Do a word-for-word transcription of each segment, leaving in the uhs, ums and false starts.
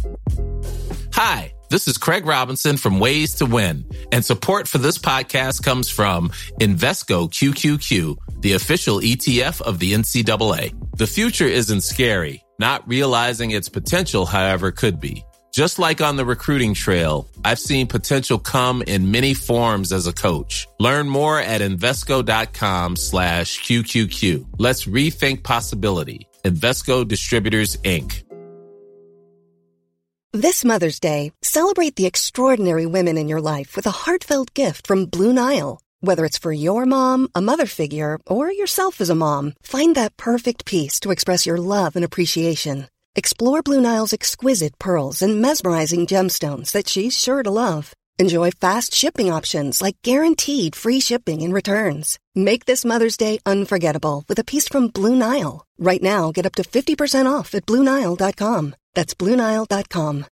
Hi, this is Craig Robinson from Ways to Win, and support for this podcast comes from Invesco Q Q Q, the official E T F of the N C double A. The future isn't scary. Not realizing its potential, however, could be. Just like on the recruiting trail, I've seen potential come in many forms as a coach. Learn more at Invesco.com slash QQQ. Let's rethink possibility. Invesco Distributors, Incorporated. This Mother's Day, celebrate the extraordinary women in your life with a heartfelt gift from Blue Nile. Whether it's for your mom, a mother figure, or yourself as a mom, find that perfect piece to express your love and appreciation. Explore Blue Nile's exquisite pearls and mesmerizing gemstones that she's sure to love. Enjoy fast shipping options like guaranteed free shipping and returns. Make this Mother's Day unforgettable with a piece from Blue Nile. Right now, get up to fifty percent off at Blue Nile dot com. That's Blue Nile dot com.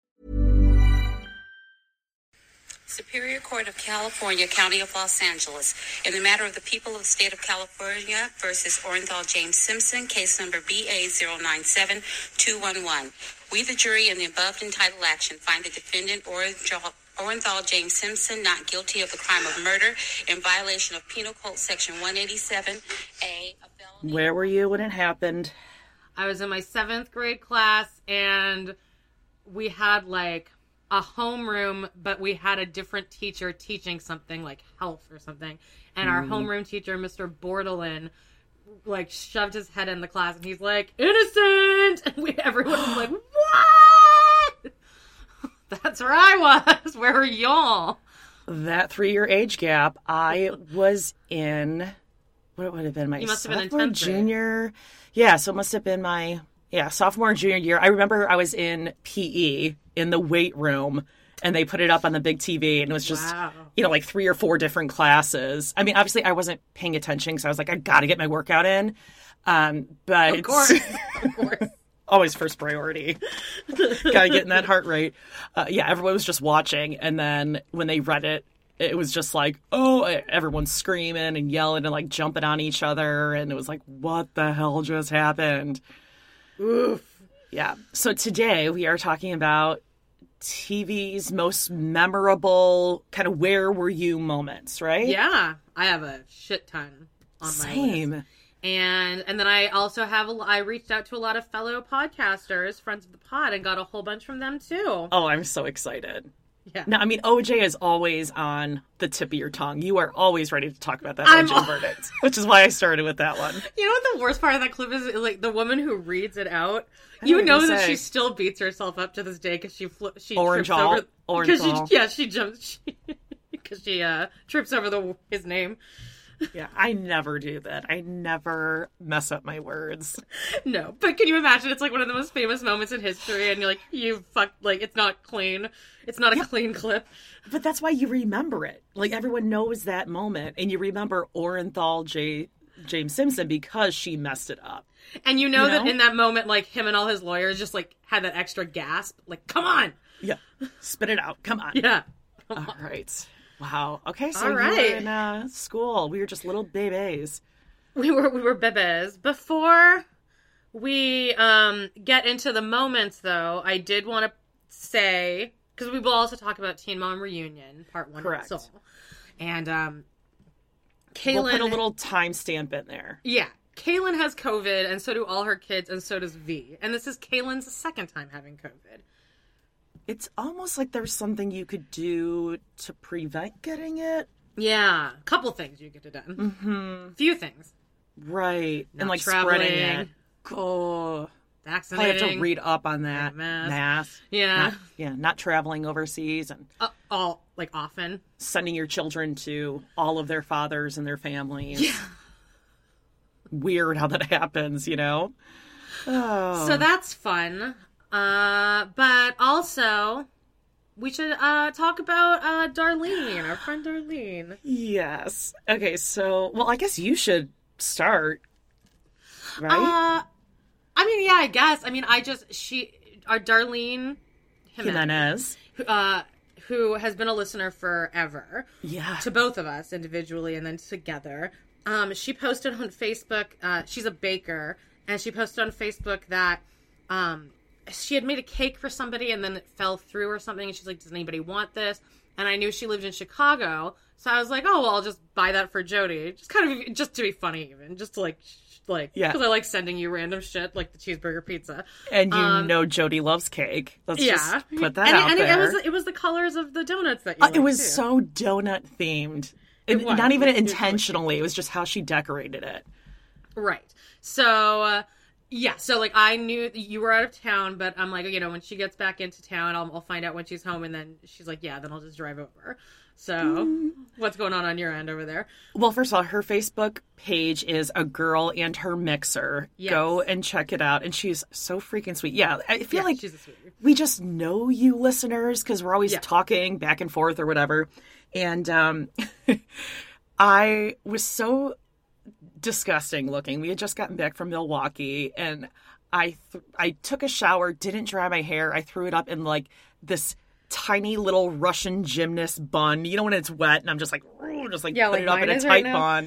Superior Court of California, County of Los Angeles, in the matter of the people of the state of California versus Orenthal James Simpson, case number B A zero nine seven two one one. We, the jury, in the above entitled action, find the defendant Orenthal Orenthal James Simpson not guilty of the crime of murder in violation of Penal Code Section one eighty-seven A. Where were you when it happened? I was in my seventh grade class, and we had, like, a homeroom, but we had a different teacher teaching something, like health or something. And our mm. homeroom teacher, Mister Bordelin, like, shoved his head in the class, and he's like, innocent! And we, everyone was like, what? That's where I was. Where are y'all? That three-year age gap, I was in, what would have been my you must have been in sophomore, tenth junior? Grade. Yeah, so it must have been my, yeah, sophomore and junior year. I remember I was in P E in the weight room, and they put it up on the big T V, and it was just, wow. you know, like three or four different classes. I mean, obviously I wasn't paying attention, so I was like, I got to get my workout in. Um, but of course, of course. Always first priority. Gotta get in that heart rate. Uh, yeah, everyone was just watching, and then when they read it, it was just like, oh, everyone's screaming and yelling and like jumping on each other, and it was like, what the hell just happened? Oof. Yeah. So today we are talking about T V's most memorable kind of where were you moments, right? Yeah. I have a shit ton on my Same. list. And and then I also have, a, I reached out to a lot of fellow podcasters, friends of the pod, and got a whole bunch from them too. Oh, I'm so excited. Yeah. Now, I mean, O J is always on the tip of your tongue. You are always ready to talk about that I'm O J al- verdict, which is why I started with that one. You know what the worst part of that clip is? Like, the woman who reads it out, I you don't know even that say. she still beats herself up to this day because she fl- she Orange trips all- over orange because she all. yeah she jumps because she, she uh trips over the his name. Yeah, I never do that. I never mess up my words. No, but can you imagine? It's like one of the most famous moments in history, and you're like, you fuck, like, it's not clean. It's not a Yeah. clean clip. But that's why you remember it. Like, everyone knows that moment, and you remember Orenthal J. James Simpson because she messed it up. And you know, You that know? in that moment, like, him and all his lawyers just, like, had that extra gasp. Like, come on! Yeah, spit it out. Come on. Yeah. All right. Wow. Okay, so All you right. were in uh, school. We were just little babies. We were, we were bebes. Before we um, get into the moments, though, I did want to say, because we will also talk about Teen Mom Reunion, part one. Correct. Of Soul. And um, Kaylin... We'll put a little timestamp in there. Yeah. Kaylin has COVID, and so do all her kids, and so does V. And this is Kaylin's second time having COVID. It's almost like there's something you could do to prevent getting it. Yeah. A couple things you could have done. Mm-hmm. Few things. Right. Not and like traveling, spreading it. Oh. I Vaccinating. have to read up on that. Mask. Mask. Yeah. Not, yeah, not traveling overseas and Uh, all, like, often. sending your children to all of their fathers and their families. Yeah. Weird how that happens, you know? Oh. So that's fun. Uh, but also, we should uh, talk about uh, Darlene, our friend Darlene. Yes. Okay, so, well, I guess you should start, right? Uh, I mean, yeah, I guess. I mean, I just, she, our Darlene Jimenez. uh, who has been a listener forever. Yeah. To both of us individually and then together. Um, she posted on Facebook, uh, she's a baker, and she posted on Facebook that, um, she had made a cake for somebody and then it fell through or something. And she's like, does anybody want this? And I knew she lived in Chicago. So I was like, oh, well, I'll just buy that for Jody. Just kind of, just to be funny even. Just to like, like, yeah. Because I like sending you random shit, like the cheeseburger pizza. And you um, know Jody loves cake. Let's yeah. just put that and, out and there. It, it, was, it was the colors of the donuts that you uh, liked, It was too. so donut themed. It was. Not even It was intentionally. It was just how she decorated it. Right. So, uh, yeah. So, like, I knew you were out of town, but I'm like, you know, when she gets back into town, I'll, I'll find out when she's home. And then she's like, yeah, then I'll just drive over. So, mm. what's going on on your end over there? Well, first of all, her Facebook page is A Girl and Her Mixer. Yes. Go and check it out. And she's so freaking sweet. Yeah, I feel yeah, like she's a sweetie. We just know you listeners because we're always yeah. talking back and forth or whatever. And um, I was so disgusting looking. We had just gotten back from Milwaukee, and I th- I took a shower, didn't dry my hair. I threw it up in like this tiny little Russian gymnast bun. You know when it's wet, and I'm just like, just like yeah, put like it up in a tight right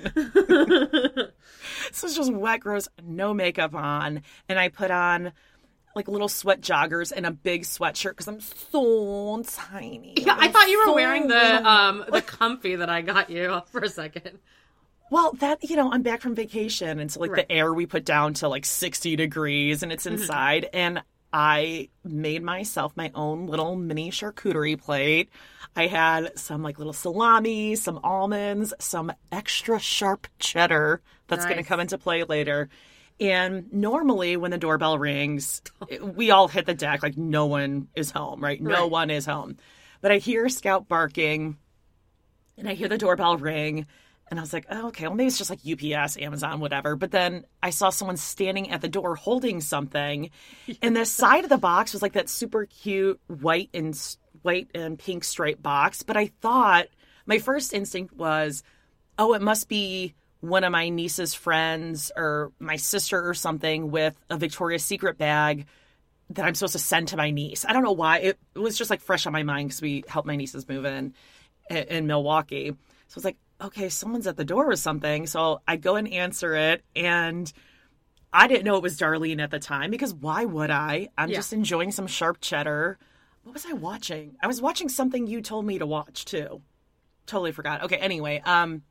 bun. So it's just wet, gross, no makeup on, and I put on like little sweat joggers and a big sweatshirt because I'm so tiny. Yeah, I'm I thought you were so wearing the um the comfy that I got you for a second. Well, that, you know, I'm back from vacation, and so like right. the air we put down to like sixty degrees, and it's inside, mm-hmm. and I made myself my own little mini charcuterie plate. I had some like little salami, some almonds, some extra sharp cheddar that's nice. going to come into play later. And normally when the doorbell rings, we all hit the deck like no one is home, right? No right. one is home. But I hear Scout barking, and I hear the doorbell ring, and I was like, oh, okay, well, maybe it's just like U P S, Amazon, whatever. But then I saw someone standing at the door holding something, and the side of the box was like that super cute white and white and pink striped box. But I thought, my first instinct was, oh, it must be one of my niece's friends or my sister or something with a Victoria's Secret bag that I'm supposed to send to my niece. I don't know why. It, it was just like fresh on my mind because we helped my nieces move in, in in Milwaukee. So I was like, okay, someone's at the door with something. So I go and answer it, and I didn't know it was Darlene at the time because why would I? I'm yeah. just enjoying some sharp cheddar. What was I watching? I was watching something you told me to watch too. Totally forgot. Okay, anyway, um,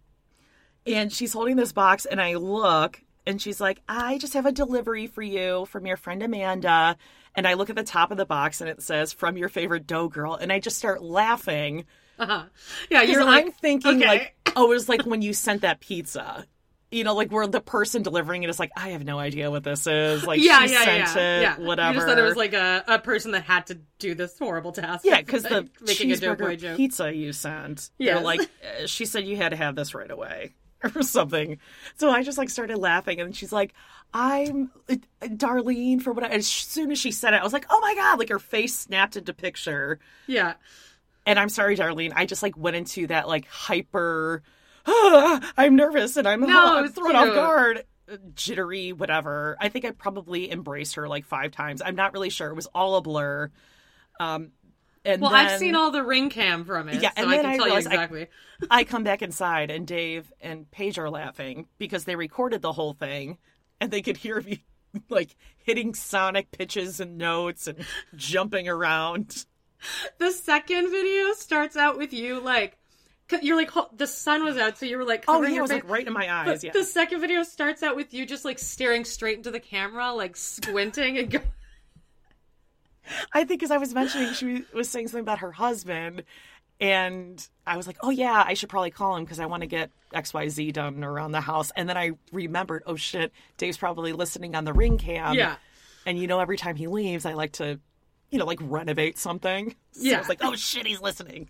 and she's holding this box, and I look, and she's like, I just have a delivery for you from your friend Amanda. And I look at the top of the box, and it says, from your favorite dough girl. And I just start laughing. Uh-huh. Yeah, you're like, I'm thinking, okay. like, oh, it was like when you sent that pizza. You know, like where the person delivering it is like, I have no idea what this is. Like, yeah, she yeah, sent yeah, it, yeah. whatever. You just thought it was like a, a person that had to do this horrible task. Yeah, because like, the making a cheeseburger joke. Pizza you sent. Yeah, like, uh, she said you had to have this right away. Or something. So I just like started laughing, and she's like, I'm uh, Darlene for what I, as soon as she said it, I was like, oh my God, like her face snapped into picture. Yeah. And I'm sorry, Darlene. I just like went into that like hyper, ah, I'm nervous and I'm, no, oh, I'm thrown cute. off guard, jittery, whatever. I think I probably embraced her like five times. I'm not really sure. It was all a blur. Um, And well, then, I've seen all the ring cam from it, yeah, so and I then can I tell you realized exactly. I, I come back inside, and Dave and Paige are laughing because they recorded the whole thing, and they could hear me, like, hitting sonic pitches and notes and jumping around. The second video starts out with you, like, you're like, the sun was out, so you were like, oh, covering yeah, your it was, face. like, right in my eyes, but yeah. The second video starts out with you just, like, staring straight into the camera, like, squinting and going... I think because I was mentioning she was saying something about her husband, and I was like, oh, yeah, I should probably call him because I want to get X Y Z done around the house. And then I remembered, oh, shit, Dave's probably listening on the ring cam. Yeah. And, you know, every time he leaves, I like to, you know, like renovate something. So yeah. I was like, oh, shit, he's listening.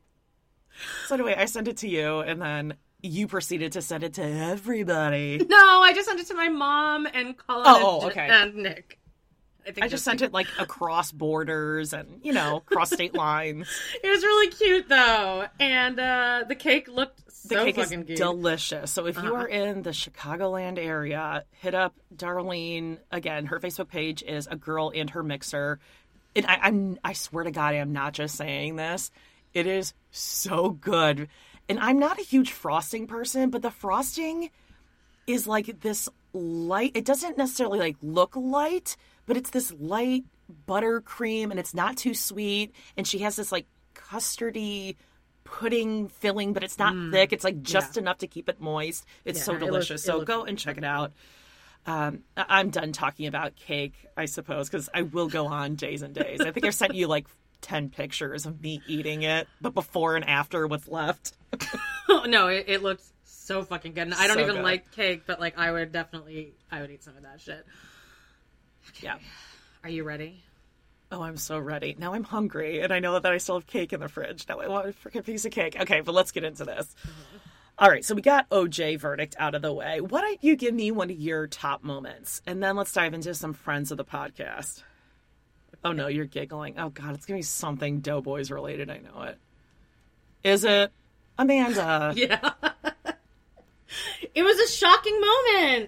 So anyway, I sent it to you, and then you proceeded to send it to everybody. No, I just sent it to my mom and Colin oh, and, okay. and Nick. I, think I just sent it, like, across borders and, you know, across state lines. It was really cute, though. And uh, the cake looked so The cake fucking is cute. delicious. So if uh-huh. you are in the Chicagoland area, hit up Darlene. Again, her Facebook page is A Girl and Her Mixer. And I, I'm, I swear to God, I am not just saying this. It is so good. And I'm not a huge frosting person, but the frosting is like this light. It doesn't necessarily, like, look light, but it's this light buttercream and it's not too sweet. And she has this like custardy pudding filling, but it's not mm. thick. It's like just yeah. enough to keep it moist. It's yeah, so delicious. It looks, so looks go and check it out. Um, I'm done talking about cake, I suppose, because I will go on days and days. I think I've sent you like ten pictures of me eating it, but before and after what's left. No, it, it looks so fucking good. And I don't so even good. like cake, but like I would definitely, I would eat some of that shit. Okay. Yeah. Are you ready? Oh, I'm so ready. Now I'm hungry, and I know that I still have cake in the fridge. Now I want a freaking piece of cake. Okay, but let's get into this. Mm-hmm. All right, so we got O J verdict out of the way. Why don't you give me one of your top moments? And then let's dive into some friends of the podcast. Oh, no, you're giggling. Oh, God, it's going to be something Doughboys related. I know it. Is it? Amanda. Yeah. It was a shocking moment.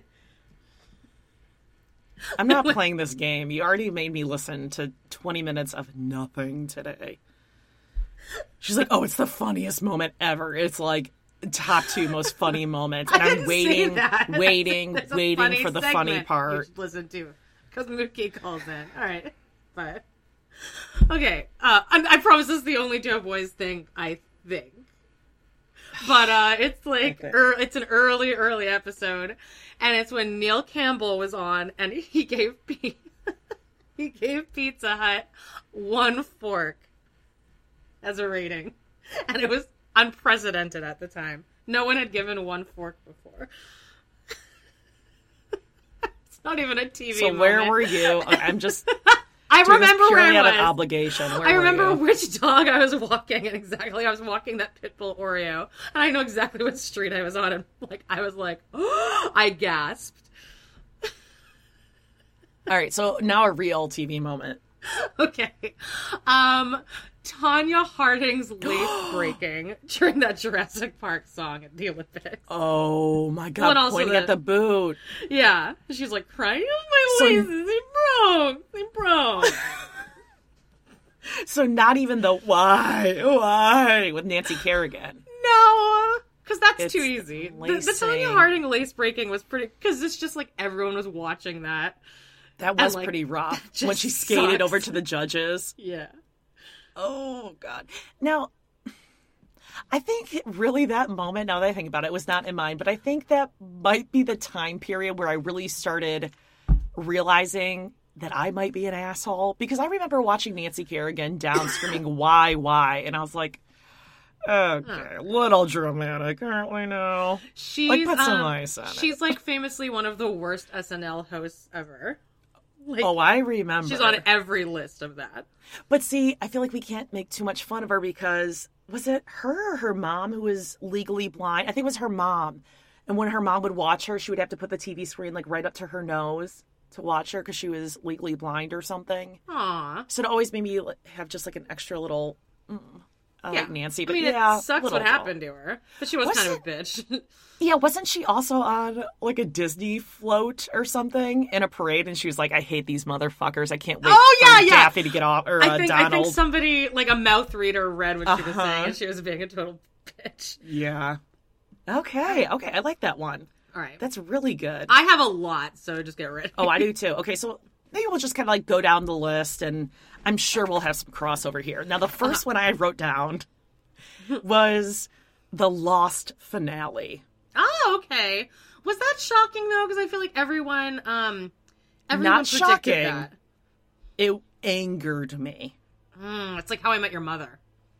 I'm not playing this game. You already made me listen to twenty minutes of nothing today. She's like, oh, it's the funniest moment ever. It's like top two most funny moments. And I'm waiting, waiting, waiting for the funny part. You should listen to because Mookie calls in. All right. But okay. Uh, I, I promise this is the only Doughboys thing I think. But uh, it's like, okay. er, it's an early, early episode. And it's when Neil Campbell was on and he gave he gave Pizza Hut one fork as a rating. And it was unprecedented at the time. No one had given one fork before. It's not even a T V So moment. Where were you? I'm just... I remember where I was. was. An obligation. Where I remember which dog I was walking, and exactly I was walking that Pitbull Oreo, and I know exactly what street I was on, and like I was like, oh, I gasped. All right, so now a real T V moment. Okay, um, Tanya Harding's lace breaking during that Jurassic Park song at the Olympics. Oh my God! Well, pointing at the boot. Yeah, she's like crying. Oh my so, laces, they broke. They broke. So not even the why, why with Nancy Kerrigan. No, because that's it's too easy. The, the Tanya Harding lace breaking was pretty. Because it's just like everyone was watching that. That was and, like, pretty rough when she skated sucks. over to the judges. Yeah. Oh, God. Now, I think really that moment, now that I think about it, was not in mine, but I think that might be the time period where I really started realizing that I might be an asshole. Because I remember watching Nancy Kerrigan down screaming, why, why? And I was like, okay, a little dramatic, aren't we now? She's, like, put some um, ice on She's, it. like, famously one of the worst S N L hosts ever. Like, oh, I remember. She's on every list of that. But see, I feel like we can't make too much fun of her because was it her or her mom who was legally blind? I think it was her mom. And when her mom would watch her, she would have to put the T V screen like right up to her nose to watch her because she was legally blind or something. Aww. So it always made me have just like an extra little... Mm. I yeah. like Nancy, but I mean, yeah, it sucks what happened to her. But she was, was kind it, of a bitch. Yeah, wasn't she also on like a Disney float or something in a parade? And she was like, "I hate these motherfuckers. I can't wait oh, yeah, for yeah. Daffy to get off." Or I uh, think, Donald. I think somebody like a mouth reader read what she was uh-huh. saying, and she was being a total bitch. Yeah. Okay. Okay. I like that one. All right. That's really good. I have a lot, so just get ready. Oh, I do too. Okay, so maybe we'll just kind of like go down the list, and I'm sure we'll have some crossover here. Now, the first uh-huh. one I wrote down was the Lost finale. Oh, okay. Was that shocking though? Because I feel like everyone, um, everyone Not predicted shocking. that. It angered me. Mm, it's like How I Met Your Mother.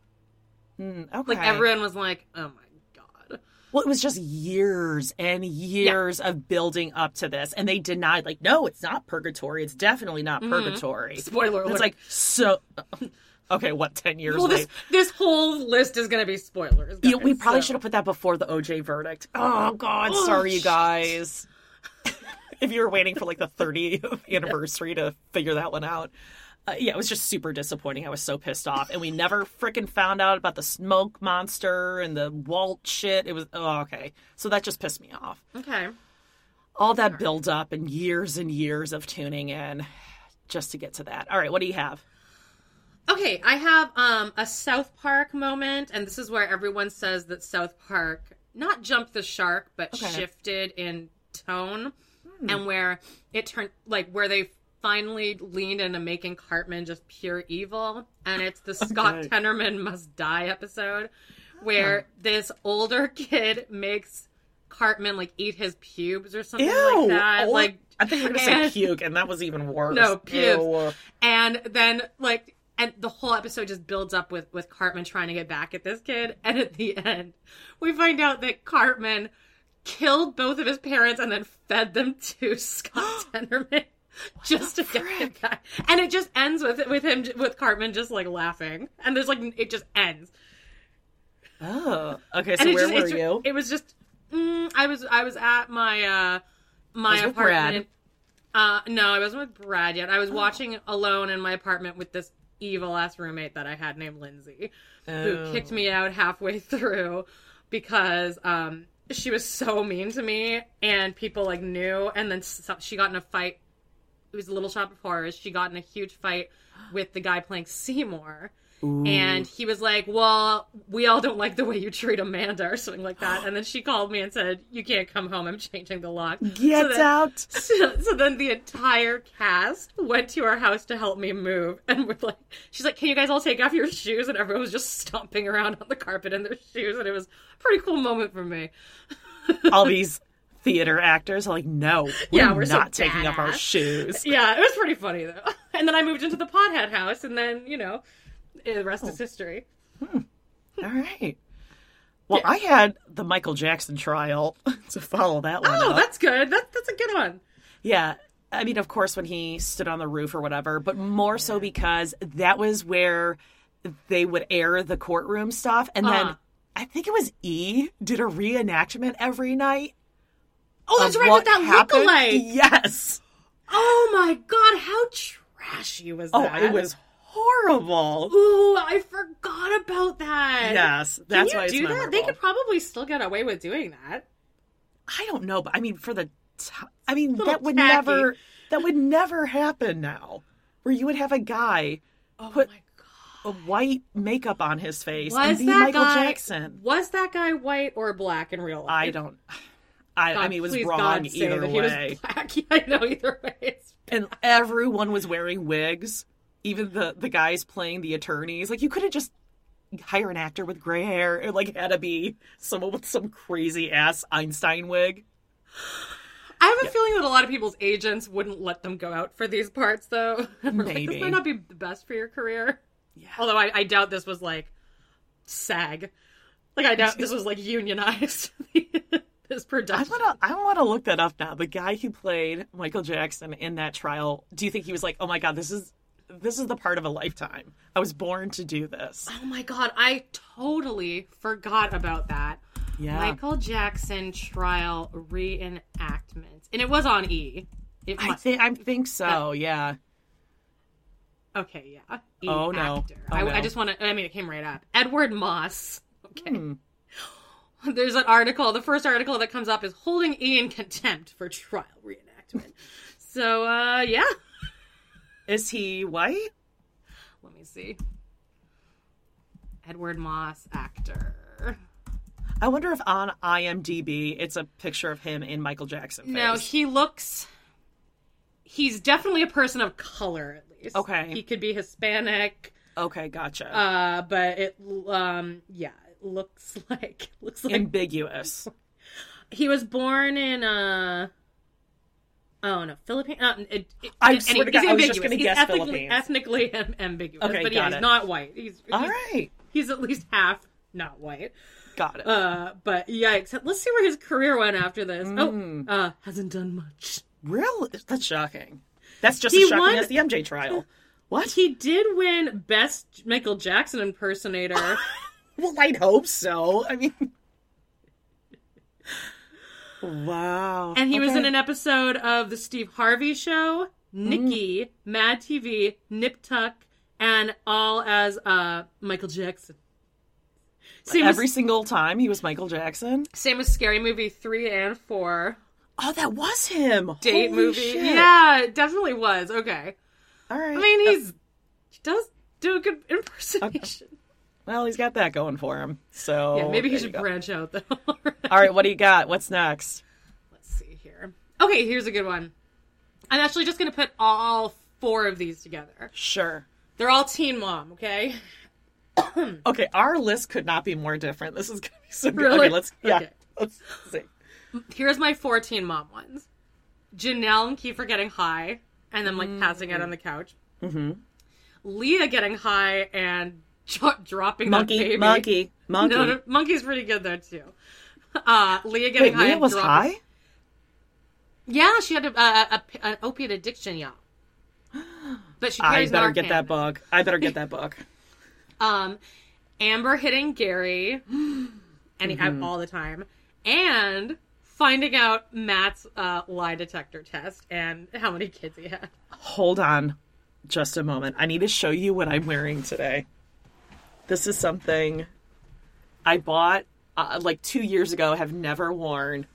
Mm, okay. Like everyone was like, "Oh my god." Well, it was just years and years yeah. of building up to this, and they denied, like, no, it's not purgatory. It's definitely not mm-hmm. purgatory. Spoiler alert. It's like so. Okay, what, ten years well, later? This, this whole list is going to be spoilers. Guys, yeah, we probably so. should have put that before the O J verdict. Oh, God, oh, sorry, shit. You guys. If you were waiting for, like, the thirtieth anniversary to figure that one out. Uh, yeah, it was just super disappointing. I was so pissed off. And we never frickin' found out about the smoke monster and the Walt shit. It was, oh, okay. So that just pissed me off. Okay. All that build up and years and years of tuning in just to get to that. All right, what do you have? Okay, I have um, a South Park moment, and this is where everyone says that South Park not jumped the shark, but okay. shifted in tone, hmm. and where it turned, like, where they finally leaned into making Cartman just pure evil, and it's the Scott Okay. Tenorman Must Die episode, where this older kid makes Cartman like eat his pubes or something Ew. like that. Oh, like I think you were going to say and- puke, and that was even worse. No, pubes. Ew. And then, like, and the whole episode just builds up with, with Cartman trying to get back at this kid. And at the end, we find out that Cartman killed both of his parents and then fed them to Scott Tenorman just to get him back. And it just ends with with him, with Cartman just, like, laughing. And there's, like, it just ends. Oh. Okay, so And it where just, were it's- you? It was just, mm, I was I was at my, uh, my Was with apartment. Uh, no, I wasn't with Brad yet. I was watching alone in my apartment with this evil ass roommate that I had named Lindsay, who Oh. kicked me out halfway through because um she was so mean to me, and people like knew. And then so, she got in a fight. It was a Little Shop of Horrors. She got in a huge fight with the guy playing Seymour. Ooh. And he was like, well, we all don't like the way you treat Amanda or something like that. And then she called me and said, you can't come home. I'm changing the lock. Get so then, out. So, so then the entire cast went to our house to help me move. And we're like, she's like, can you guys all take off your shoes? And everyone was just stomping around on the carpet in their shoes. And it was a pretty cool moment for me. All these theater actors are like, no, we're, Yeah, we're so not taking off our badass. shoes. Yeah, it was pretty funny, though. And then I moved into the Pothead house. And then, you know, the rest is history. All right. Well, I had the Michael Jackson trial to follow that one Oh, up. that's good. That, that's a good one. Yeah. I mean, of course, when he stood on the roof or whatever, but more so because that was where they would air the courtroom stuff. And then Uh-huh. I think it was E did a reenactment every night. Oh, that's of right, what with that happened. lookalike. Yes. Oh my god, how trashy was Oh, that? it was horrible. Ooh, I forgot about that. Yes. Can That's you why it's do that? memorable. They could probably still get away with doing that. I don't know, but I mean, for the, t- I mean, Little that would tacky. never, that would never happen now, where you would have a guy Oh put my a white makeup on his face god. and Was be that Michael guy Jackson. Was that guy white or black in real life? I don't. I, I God, mean, it was please wrong God say either that way. He was black. Yeah, I know either way. It's And everyone was wearing wigs, even the the guys playing the attorneys. Like, you could have just hire an actor with gray hair. It like had to be someone with some crazy ass Einstein wig. I have a feeling that a lot of people's agents wouldn't let them go out for these parts, though. Like, Maybe. this might not be the best for your career. Yeah. Although I, I doubt this was like SAG. Like I doubt this was like unionized. This I production. wanna I wanna look that up now. The guy who played Michael Jackson in that trial, do you think he was like, oh my god, this is this is the part of a lifetime. I was born to do this. Oh my god, I totally forgot about that. Yeah. Michael Jackson trial reenactment. And it was on E. It I must- think I think so, yeah. Okay, yeah. E Oh, no. actor. Oh, I, no. I just want to, I mean, it came right up. Edward Moss. Okay. Hmm. There's an article. The first article that comes up is holding E in contempt for trial reenactment. So, uh, yeah. Is he white? Let me see. Edward Moss, actor. I wonder if on IMDb it's a picture of him in Michael Jackson face. No, he looks. He's definitely a person of color, at least. Okay. He could be Hispanic, Okay, gotcha. uh, but it, um, yeah, it looks like looks like Ambiguous. he was born in uh. Oh no, Philippines. Uh, it, it, I it- swear to he's God, I was just ambiguous. gonna He's guess ethnically, Philippines. ethnically am- ambiguous, Okay, but yeah, got he's it. not white. He's, he's All right. he's at least half not white. Got it. Uh, but yikes. Let's see where his career went after this. Mm. Oh, uh, hasn't done much. Really? That's shocking. That's just He as shocking won- as the M J trial. What? He did win Best Michael Jackson Impersonator. Well, I'd hope so. I mean, wow. And he was Okay. in an episode of The Steve Harvey Show, Nikki, Mad T V, Nip Tuck, and all as uh, Michael Jackson. Same, Every as, single time he was Michael Jackson. same as Scary Movie three and four. Oh, that was him. Date Holy movie. shit. Yeah, it definitely was. Okay. All right. I mean, he's he does do a good impersonation. Well, he's got that going for him. So Yeah, maybe he there should you go. branch out, though. All right, what do you got? What's next? Let's see here. Okay, here's a good one. I'm actually just going to put all four of these together. Sure. They're all Teen Mom, okay? Okay, our list could not be more different. This is going to be so good. Really? Okay, let's, yeah, Okay. let's see. Here's my four Teen Mom ones. Janelle and Kiefer getting high and then, like, mm-hmm. passing out on the couch. Mm-hmm. Leah getting high and dro- dropping monkey, that baby. Monkey, Monkey. No, no, Monkey's pretty good, though, too. Uh, Leah getting Wait, high Leah and was dropping... high? Yeah, she had a, a, a, an opiate addiction, yeah. But she I carries better Narcan. get that book. I better get that book. Um, Amber hitting Gary, any mm-hmm. all the time, and finding out Matt's uh, lie detector test and how many kids he had. Hold on, just a moment. I need to show you what I'm wearing today. This is something I bought uh, like two years ago. Have never worn.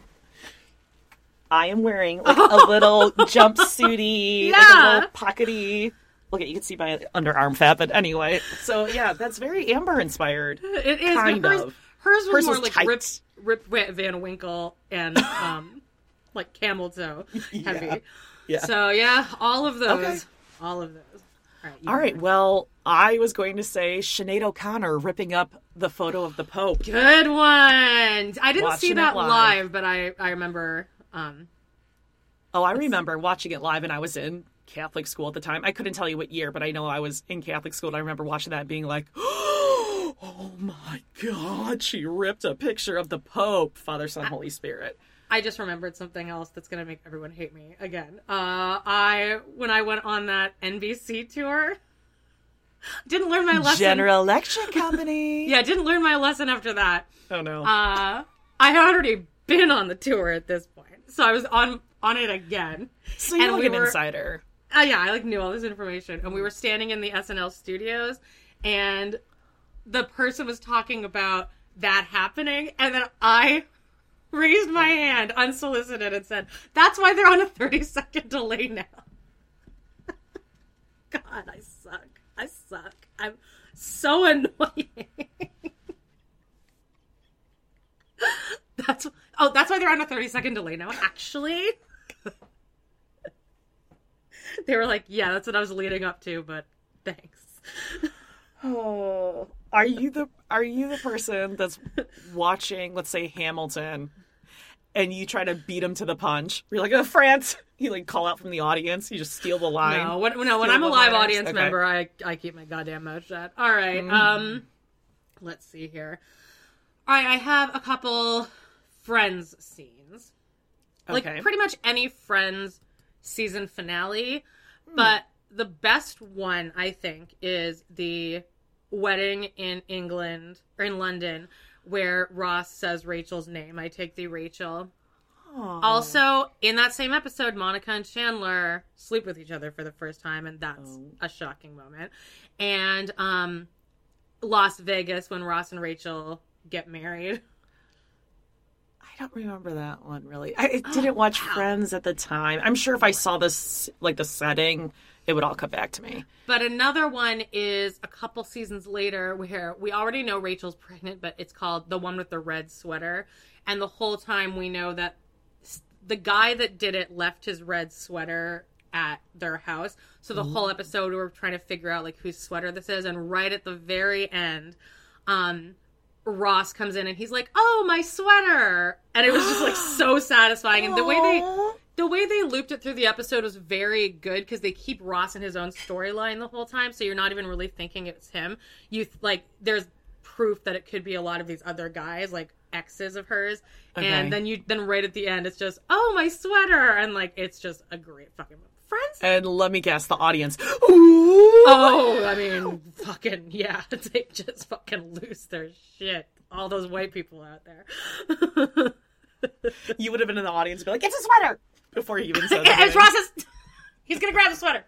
I am wearing like a little jumpsuity, yeah. like a little pockety. Look at you can see my underarm fat, but anyway. So yeah, that's very Amber inspired. It is kind hers, of. Hers was hers more was like tight. Rip, Rip Van Winkle and um, like camel toe heavy. Yeah. yeah. So yeah, all of those, okay. all of those. All right. All right. Well, I was going to say Sinead O'Connor ripping up the photo of the Pope. Good one. I didn't Watching see that live. live, but I I remember. Um, oh, I remember watching it live, and I was in Catholic school at the time. I couldn't tell you what year, but I know I was in Catholic school, and I remember watching that and being like, oh my God, she ripped a picture of the Pope, Father, Son, Holy Spirit. I just remembered something else that's going to make everyone hate me again. Uh, I, when I went on that N B C tour, didn't learn my lesson. General Election Company. Yeah, didn't learn my lesson after that. Oh no. Uh, I had already been on the tour at this point, so I was on on it again. So you're and like we an were, insider. Oh uh, yeah, I like knew all this information, and we were standing in the S N L studios, and the person was talking about that happening, and then I raised my hand unsolicited and said, "That's why they're on a thirty second delay now." God, I suck. I suck. I'm so annoying. That's oh, that's why they're on a thirty second delay now. Actually, they were like, "Yeah, that's what I was leading up to," but thanks. Oh, are you the are you the person that's watching, let's say, Hamilton, and you try to beat him to the punch? You're like, "Oh, France!" You like call out from the audience. You just steal the line. No, when, no, when I'm a live audience okay. member, I I keep my goddamn mouth shut. All right, mm. um, let's see here. All right, I have a couple Friends scenes, like okay. pretty much any Friends season finale, mm. but the best one, I think, is the wedding in England, or in London, where Ross says Rachel's name. I take thee, Rachel. Aww. Also, in that same episode, Monica and Chandler sleep with each other for the first time, and that's oh. a shocking moment. And um, Las Vegas, when Ross and Rachel get married. I don't remember that one, really. I didn't watch oh, wow. Friends at the time. I'm sure if I saw this, like the setting, it would all come back to me. But another one is a couple seasons later where we already know Rachel's pregnant, but it's called The One with the Red Sweater. And the whole time we know that the guy that did it left his red sweater at their house. So the mm. whole episode we're trying to figure out like whose sweater this is. And right at the very end, um, Ross comes in and he's like, "Oh, my sweater." And it was just like so satisfying. And the way they... The way they looped it through the episode was very good because they keep Ross in his own storyline the whole time, so you're not even really thinking it's him. You like, there's proof that it could be a lot of these other guys, like exes of hers, okay. and then you then right at the end, it's just, "Oh, my sweater," and like it's just a great fucking Friends. And let me guess, the audience. Ooh. Oh, I mean, fucking yeah, they just fucking lose their shit. All those white people out there. You would have been in the audience and be like, "It's a sweater." Before he even said it. It's Ross's. He's gonna grab the sweater.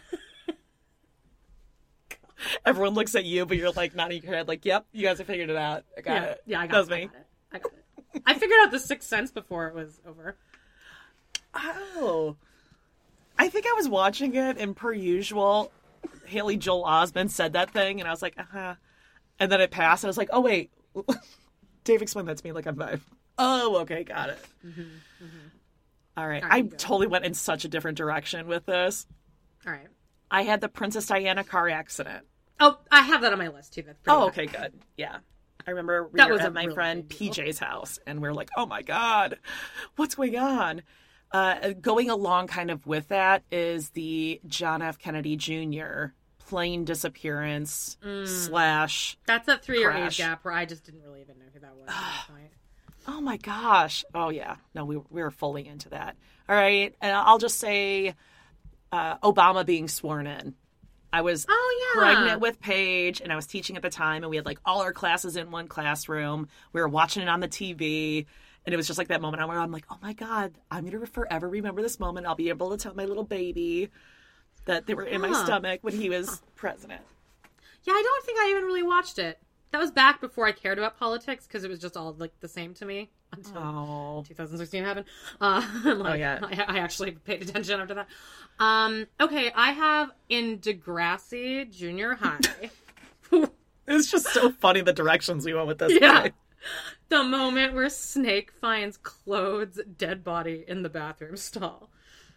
Everyone looks at you, but you're like nodding your head, like, "Yep, you guys have figured it out. I got yeah, it." Yeah, I got, that was it. me. I got it. I got it. I figured out the Sixth Sense before it was over. Oh, I think I was watching it, and per usual, Haley Joel Osment said that thing, and I was like, "Uh huh," and then it passed, and I was like, "Oh wait." Dave explained that to me like I'm five. Oh, okay, got it. Mm-hmm, mm-hmm. All right. All right, I go. totally went in such a different direction with this. All right. I had the Princess Diana car accident. Oh, I have that on my list too. That's pretty Oh, high. okay, good. Yeah. I remember we That were was a at my really friend big deal. P J's house, and we were like, oh my God, what's going on? Uh, going along kind of with that is the John F. Kennedy Junior plane disappearance slash, That's that three-year Crash. age gap where I just didn't really even know who that was at that point. oh my gosh. Oh yeah. No, we, we were fully into that. All right. And I'll just say uh, Obama being sworn in. I was Oh, yeah. pregnant with Paige, and I was teaching at the time, and we had like all our classes in one classroom. We were watching it on the T V, and it was just like that moment where I'm like, oh my God, I'm going to forever remember this moment. I'll be able to tell my little baby that they were in my Huh. stomach when he was president. Yeah, I don't think I even really watched it. That was back before I cared about politics because it was just all like the same to me until Oh. twenty sixteen happened. Uh, like, yeah. I, I actually paid attention after that. Um, okay, I have in Degrassi Junior High. It's just so funny the directions we went with this. Yeah. guy. The moment where Snake finds Claude's dead body in the bathroom stall.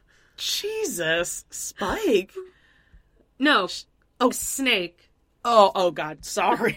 Jesus. Spike. No, Oh. Snake. Oh, oh God. Sorry.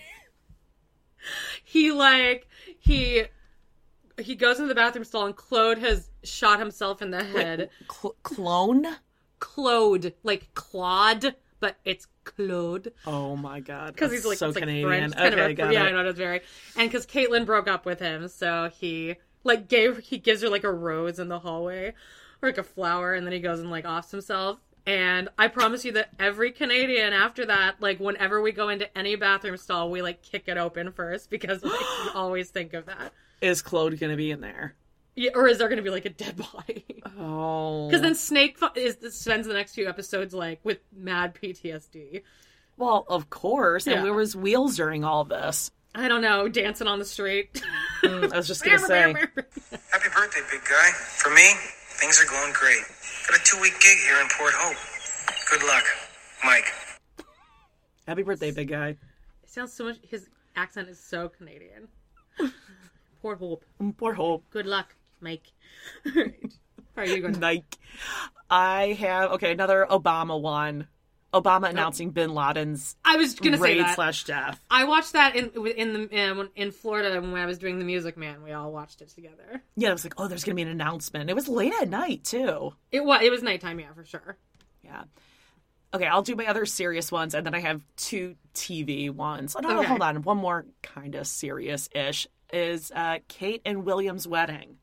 He like he he goes into the bathroom stall and Claude has shot himself in the head. Cl- clone? Claude, like Claude, but it's Claude Oh my God. because he's like, so it's, like, Canadian. French, kind okay, of got a, yeah, it. I know it's very, and because Caitlyn broke up with him, so he like gave he gives her like a rose in the hallway or like a flower, and then he goes and like offs himself. And I promise you that every Canadian after that, like whenever we go into any bathroom stall, we like kick it open first because like, we always think of that. Is Claude going to be in there? Yeah, or is there going to be like a dead body? Oh. Because then Snake fu- is spends the next few episodes like with mad P T S D. Well, of course. Yeah. And where was Wheels during all this? I don't know, dancing on the street. Mm, I was just going to say. Happy birthday, big guy. For me, things are going great. Got a two-week gig here in Port Hope. Good luck, Mike. Happy birthday, big guy. It sounds so much. His accent is so Canadian. Port Hope. Mm, Port Hope. Good luck, Mike. All right. All right, you go. Nike. I have, okay, another Obama one. Obama announcing Bin Laden's I was gonna say raid that. slash death. I watched that in in the in, in Florida when I was doing the Music Man. We all watched it together. Yeah, I was like, oh, there's going to be an announcement. It was late at night, too. It was it was nighttime, yeah, for sure. Yeah. Okay, I'll do my other serious ones, and then I have two T V ones. Oh, no, no, Okay. hold on. One more kind of serious-ish is uh, Kate and William's wedding.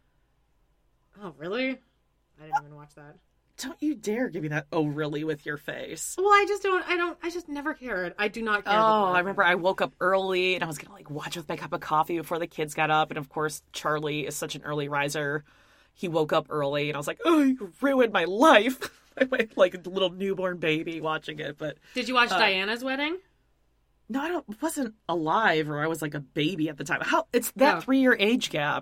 Oh, really? I didn't even watch that. Don't you dare give me that oh really with your face. Well, I just don't. I don't. I just never cared. I do not care. about Oh, the I remember I woke up early and I was going to like watch with my cup of coffee before the kids got up. And of course, Charlie is such an early riser. He woke up early and I was like, oh, you ruined my life. I went like a little newborn baby watching it. But Did you watch Uh, Diana's wedding? no, I don't, wasn't alive or I was like a baby at the time. How? It's that Oh. three year age gap.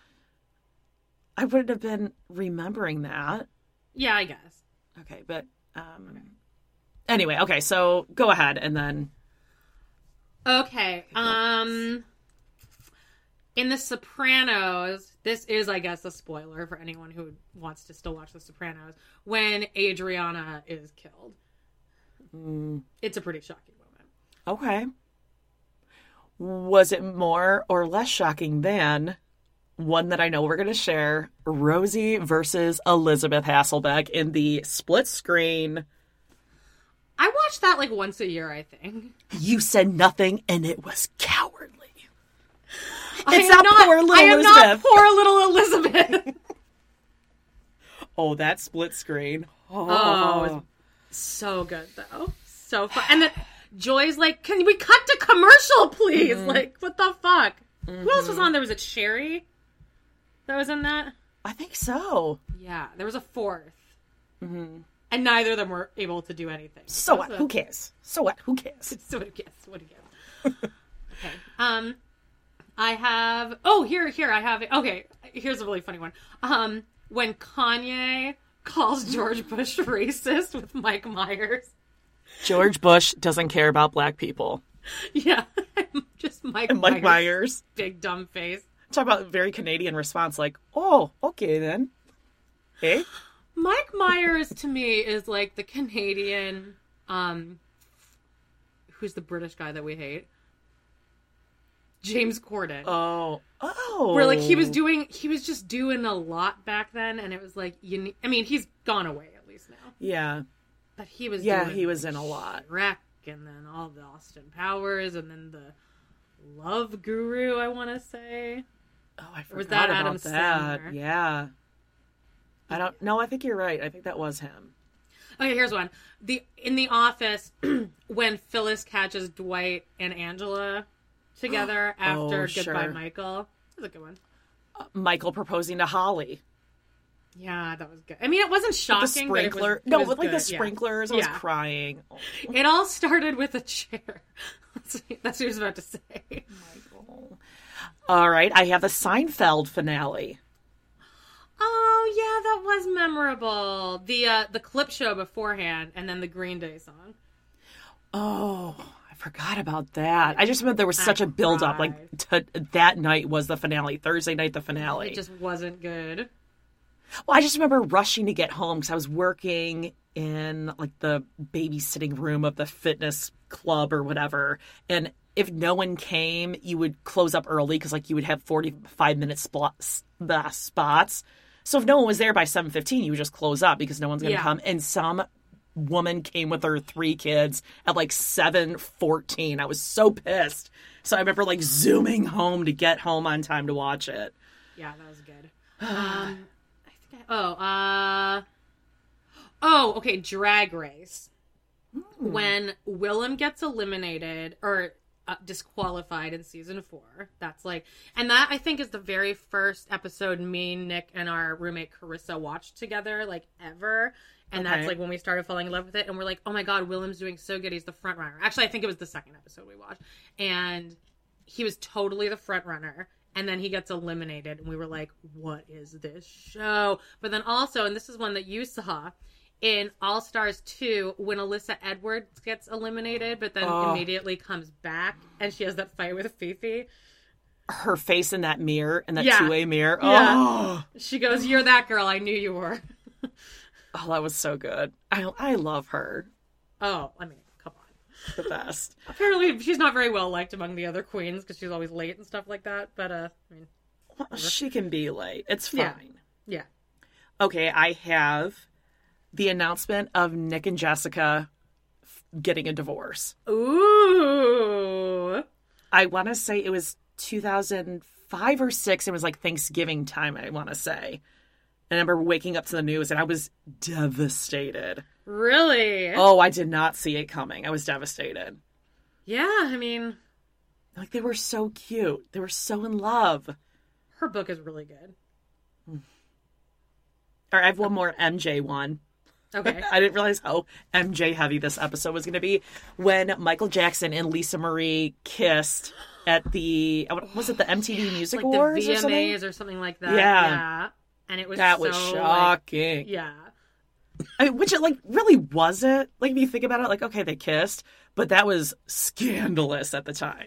I wouldn't have been remembering that. Yeah, I guess. Okay, but um, anyway, okay, so go ahead and then. Okay. Um in The Sopranos, this is I guess a spoiler for anyone who wants to still watch The Sopranos, when Adriana is killed. Mm, It's a pretty shocking moment. okay. Was it more or less shocking than one that I know we're going to share, Rosie versus Elizabeth Hasselbeck in the split screen? I watch that like once a year, I think. You said nothing and it was cowardly. I It's am not poor little I am not Elizabeth. poor little Elizabeth. Oh, that split screen. Oh. Oh, it was so good though. So fun. And then Joy's like, "Can we cut to commercial, please?" Mm-hmm. Like, what the fuck? Who else was on there? Was it Sherry that was in that? I think so. Yeah, there was a fourth. Mm-hmm. And neither of them were able to do anything. So That what? was Who a- cares? So what? Who cares? So what guess? What do you guess? Okay. Um, I have. Oh, here, here. I have. Okay, here's a really funny one. Um, when Kanye calls George Bush racist with Mike Myers. George Bush doesn't care about black people. Yeah, just Mike. And Mike Myers. Big dumb face. Talk about a very Canadian response, like, oh, okay then. Okay. Mike Myers to me is like the Canadian, um, who's the British guy that we hate? James Corden. Oh. Oh. Where like he was doing, he was just doing a lot back then, and it was like, you need, I mean, he's gone away at least now. Yeah. But he was Yeah, doing he was in a lot. Shrek, and then all the Austin Powers, and then the Love Guru, I want to say. Oh, I forgot was that about Adam that. Sandler? Yeah. I don't no, I think you're right. I think that was him. Okay, here's one. The in The Office, when Phyllis catches Dwight and Angela together after Oh, Goodbye sure. Michael. That's a good one. Uh, Michael proposing to Holly. Yeah, that was good. I mean, it wasn't The shocking, but it was, sprinkler. it no, was with like good. the sprinklers. I Yeah. was crying. Oh, Yeah. It all started with a chair. That's what he was about to say. Michael. All right, I have the Seinfeld finale. Oh yeah, that was memorable. The uh, the clip show beforehand, and then the Green Day song. Oh, I forgot about that. I just remember there was I such a build up. Like cried. to, that night was the finale. Thursday night, the finale. It just wasn't good. Well, I just remember rushing to get home because I was working in like the babysitting room of the fitness club or whatever. And if no one came, you would close up early because like you would have forty-five minute spots. The spots. So if no one was there by seven fifteen, you would just close up because no one's going to Yeah. come. And some woman came with her three kids at like seven fourteen. I was so pissed. So I remember like zooming home to get home on time to watch it. Yeah, that was good. Um, I think I, oh, uh, oh, okay, Drag Race. When Willem gets eliminated or uh, disqualified in season four, that's like, and that I think is the very first episode me, Nick, and our roommate Carissa watched together, like ever. And Okay. that's like when we started falling in love with it, and we're like, oh my god, Willem's doing so good. He's the front runner. Actually, I think it was the second episode we watched, and he was totally the front runner. And then he gets eliminated, and we were like, what is this show? But then also, and this is one that you saw, in All Stars two, when Alyssa Edwards gets eliminated, but then Oh. immediately comes back, and she has that fight with Fifi. Her face in that mirror, in that Yeah. two-way mirror. Yeah. Oh. She goes, you're that girl, I knew you were. Oh, that was so good. I I love her. Oh, I mean, come on. The best. Apparently, she's not very well liked among the other queens, because she's always late and stuff like that, but, uh, I mean, Well, she can be late. It's Yeah. fine. yeah. Okay, I have the announcement of Nick and Jessica f- getting a divorce. Ooh. I want to say it was two thousand five or six. It was like Thanksgiving time, I want to say. And I remember waking up to the news and I was devastated. Really? Oh, I did not see it coming. I was devastated. Yeah, I mean, Like, they were so cute. They were so in love. her book is really good. All right, I have one more M J one. Okay. I didn't realize how M J heavy this episode was going to be. When Michael Jackson and Lisa Marie kissed at the, was it the M T V Music like Awards the or V M As something? or something like that. Yeah. Yeah. And it was That so, was like, shocking. yeah. I mean, which it like really wasn't. Like, if you think about it, like, okay, they kissed, but that was scandalous at the time.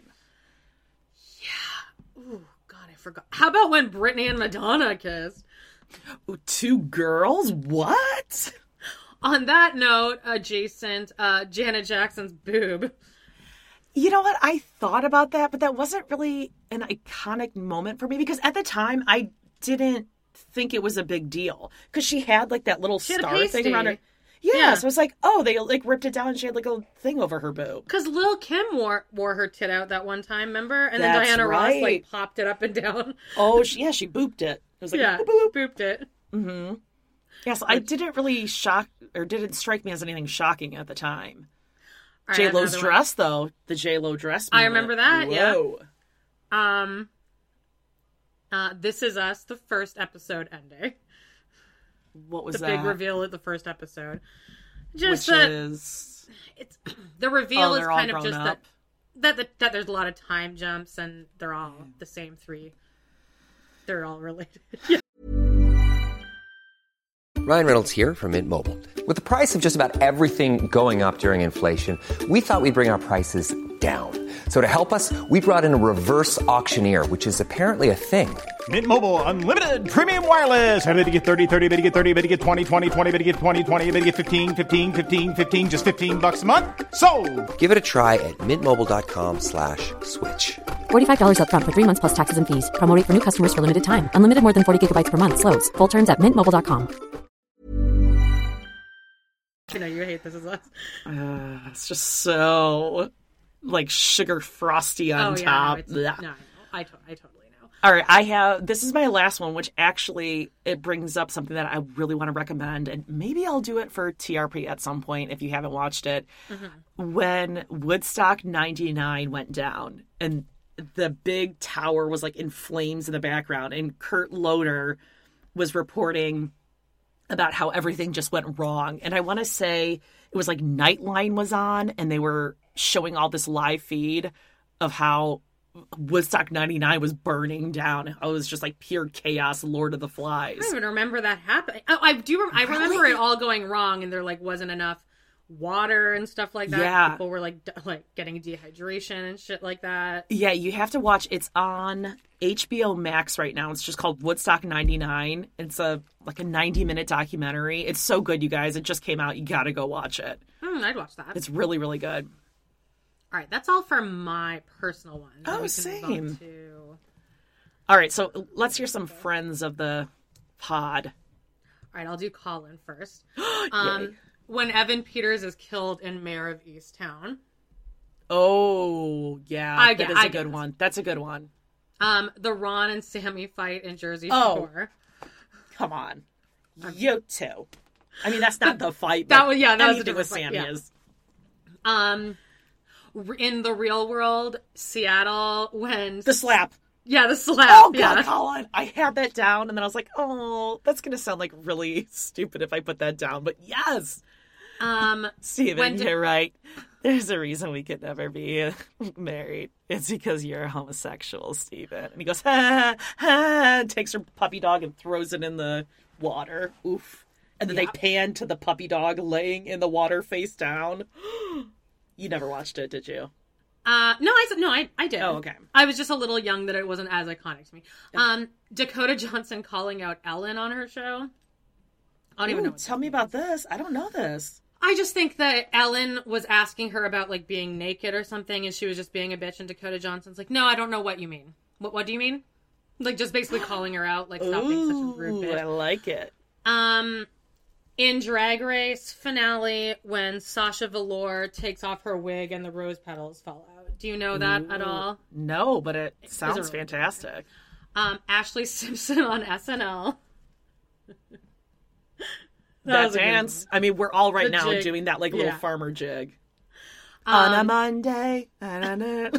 Ooh, God, I forgot. How about when Britney and Madonna kissed? Ooh, two girls? What? On that note, adjacent, uh, Janet Jackson's boob. You know what? I thought about that, but that wasn't really an iconic moment for me because at the time I didn't think it was a big deal because she had like that little She had a star thing around her. pasty. Yeah, Yeah. so it's like, oh, they like ripped it down and she had like a thing over her boob. Because Lil' Kim wore wore her tit out that one time, remember? And then That's Diana Ross right. like popped it up and down. Oh, she, yeah, she booped it. It was like, yeah, boop, boop. booped it. Mm-hmm. Yeah, so I didn't really shock or didn't strike me as anything shocking at the time. All right, J Lo's another one. dress, though, the J Lo dress. I moment. remember that, yeah. Whoa. Um, uh, This Is Us, the first episode ending. What was The that? big reveal at the first episode. Which Just that is it's the reveal Oh, is they're all kind of grown just that, up. that that that there's a lot of time jumps and they're all the same three. They're all related. Yeah. Ryan Reynolds here from Mint Mobile. With the price of just about everything going up during inflation, we thought we'd bring our prices down. So to help us, we brought in a reverse auctioneer, which is apparently a thing. Mint Mobile Unlimited Premium Wireless. How to get thirty, thirty, how to get thirty, how to get twenty, twenty, twenty, how to get twenty, twenty, how to get fifteen, fifteen, fifteen, fifteen, just fifteen bucks a month? Sold! Give it a try at mintmobile.com slash switch. forty-five dollars up front for three months plus taxes and fees. Promo rate for new customers for limited time. Unlimited more than forty gigabytes per month. Slows full terms at mint mobile dot com. You know, you hate this as us. Uh, it's just so, like, sugar frosty on oh, yeah, top. no, it's, no, I, to- I totally know. All right, I have, this is my last one, which actually, it brings up something that I really want to recommend, and maybe I'll do it for T R P at some point if you haven't watched it. Mm-hmm. When Woodstock ninety-nine went down, and the big tower was, like, in flames in the background, and Kurt Loder was reporting about how everything just went wrong. And I want to say it was like Nightline was on, and they were showing all this live feed of how Woodstock ninety-nine was burning down. It was just like pure chaos, Lord of the Flies. I don't even remember that happening. Oh, I do. Rem- I remember Really? it all going wrong, and there like wasn't enough water and stuff like that. Yeah. People were like d- like getting dehydration and shit like that. Yeah, you have to watch. It's on H B O Max right now. It's just called Woodstock ninety-nine. It's a like a ninety minute documentary. It's so good, you guys. It just came out. You got to go watch it. Mm, I'd watch that. It's really, really good. All right, that's all for my personal one. Oh, We can same. move on to- All right, so let's hear some friends of the pod. All right, I'll do Colin first. um, when Evan Peters is killed in Mayor of Easttown. Oh, yeah. I that get- is I a get good it. one. That's a good one. Um, the Ron and Sammy fight in Jersey Oh. Shore. Come on. You too. I mean, that's not the fight. That but was- yeah, that was a anything with different Sammy fight, yeah. is. Um, r- in the real world, Seattle, when The slap. yeah, the slap. Oh, God, yeah. Colin. I had that down, and then I was like, oh, that's going to sound like really stupid if I put that down. But yes. Um, Steven, When did- you're right. There's a reason we could never be married. It's because you're a homosexual, Steven. And he goes, ha, ha, takes her puppy dog and throws it in the water. Oof. And then Yeah. they pan to the puppy dog laying in the water face down. You never watched it, did you? Uh, no, I said no, I I did. Oh, okay. I was just a little young that it wasn't as iconic to me. Um, Dakota Johnson calling out Ellen on her show. I don't even Ooh, know. What tell me about this. I don't know this. I just think that Ellen was asking her about like being naked or something, and she was just being a bitch. And Dakota Johnson's like, "No, I don't know what you mean. What What do you mean?" Like just basically calling her out, like stop being such a rude Ooh, bitch. I like it. Um, in Drag Race finale, when Sasha Velour takes off her wig and the rose petals fall out. Do you know that at all? No, but it sounds really fantastic. Um, Ashley Simpson on S N L. That was a good dance. I mean, we're all right The now jig. doing that like little Yeah. farmer jig. Um, On a Monday. na-na-na.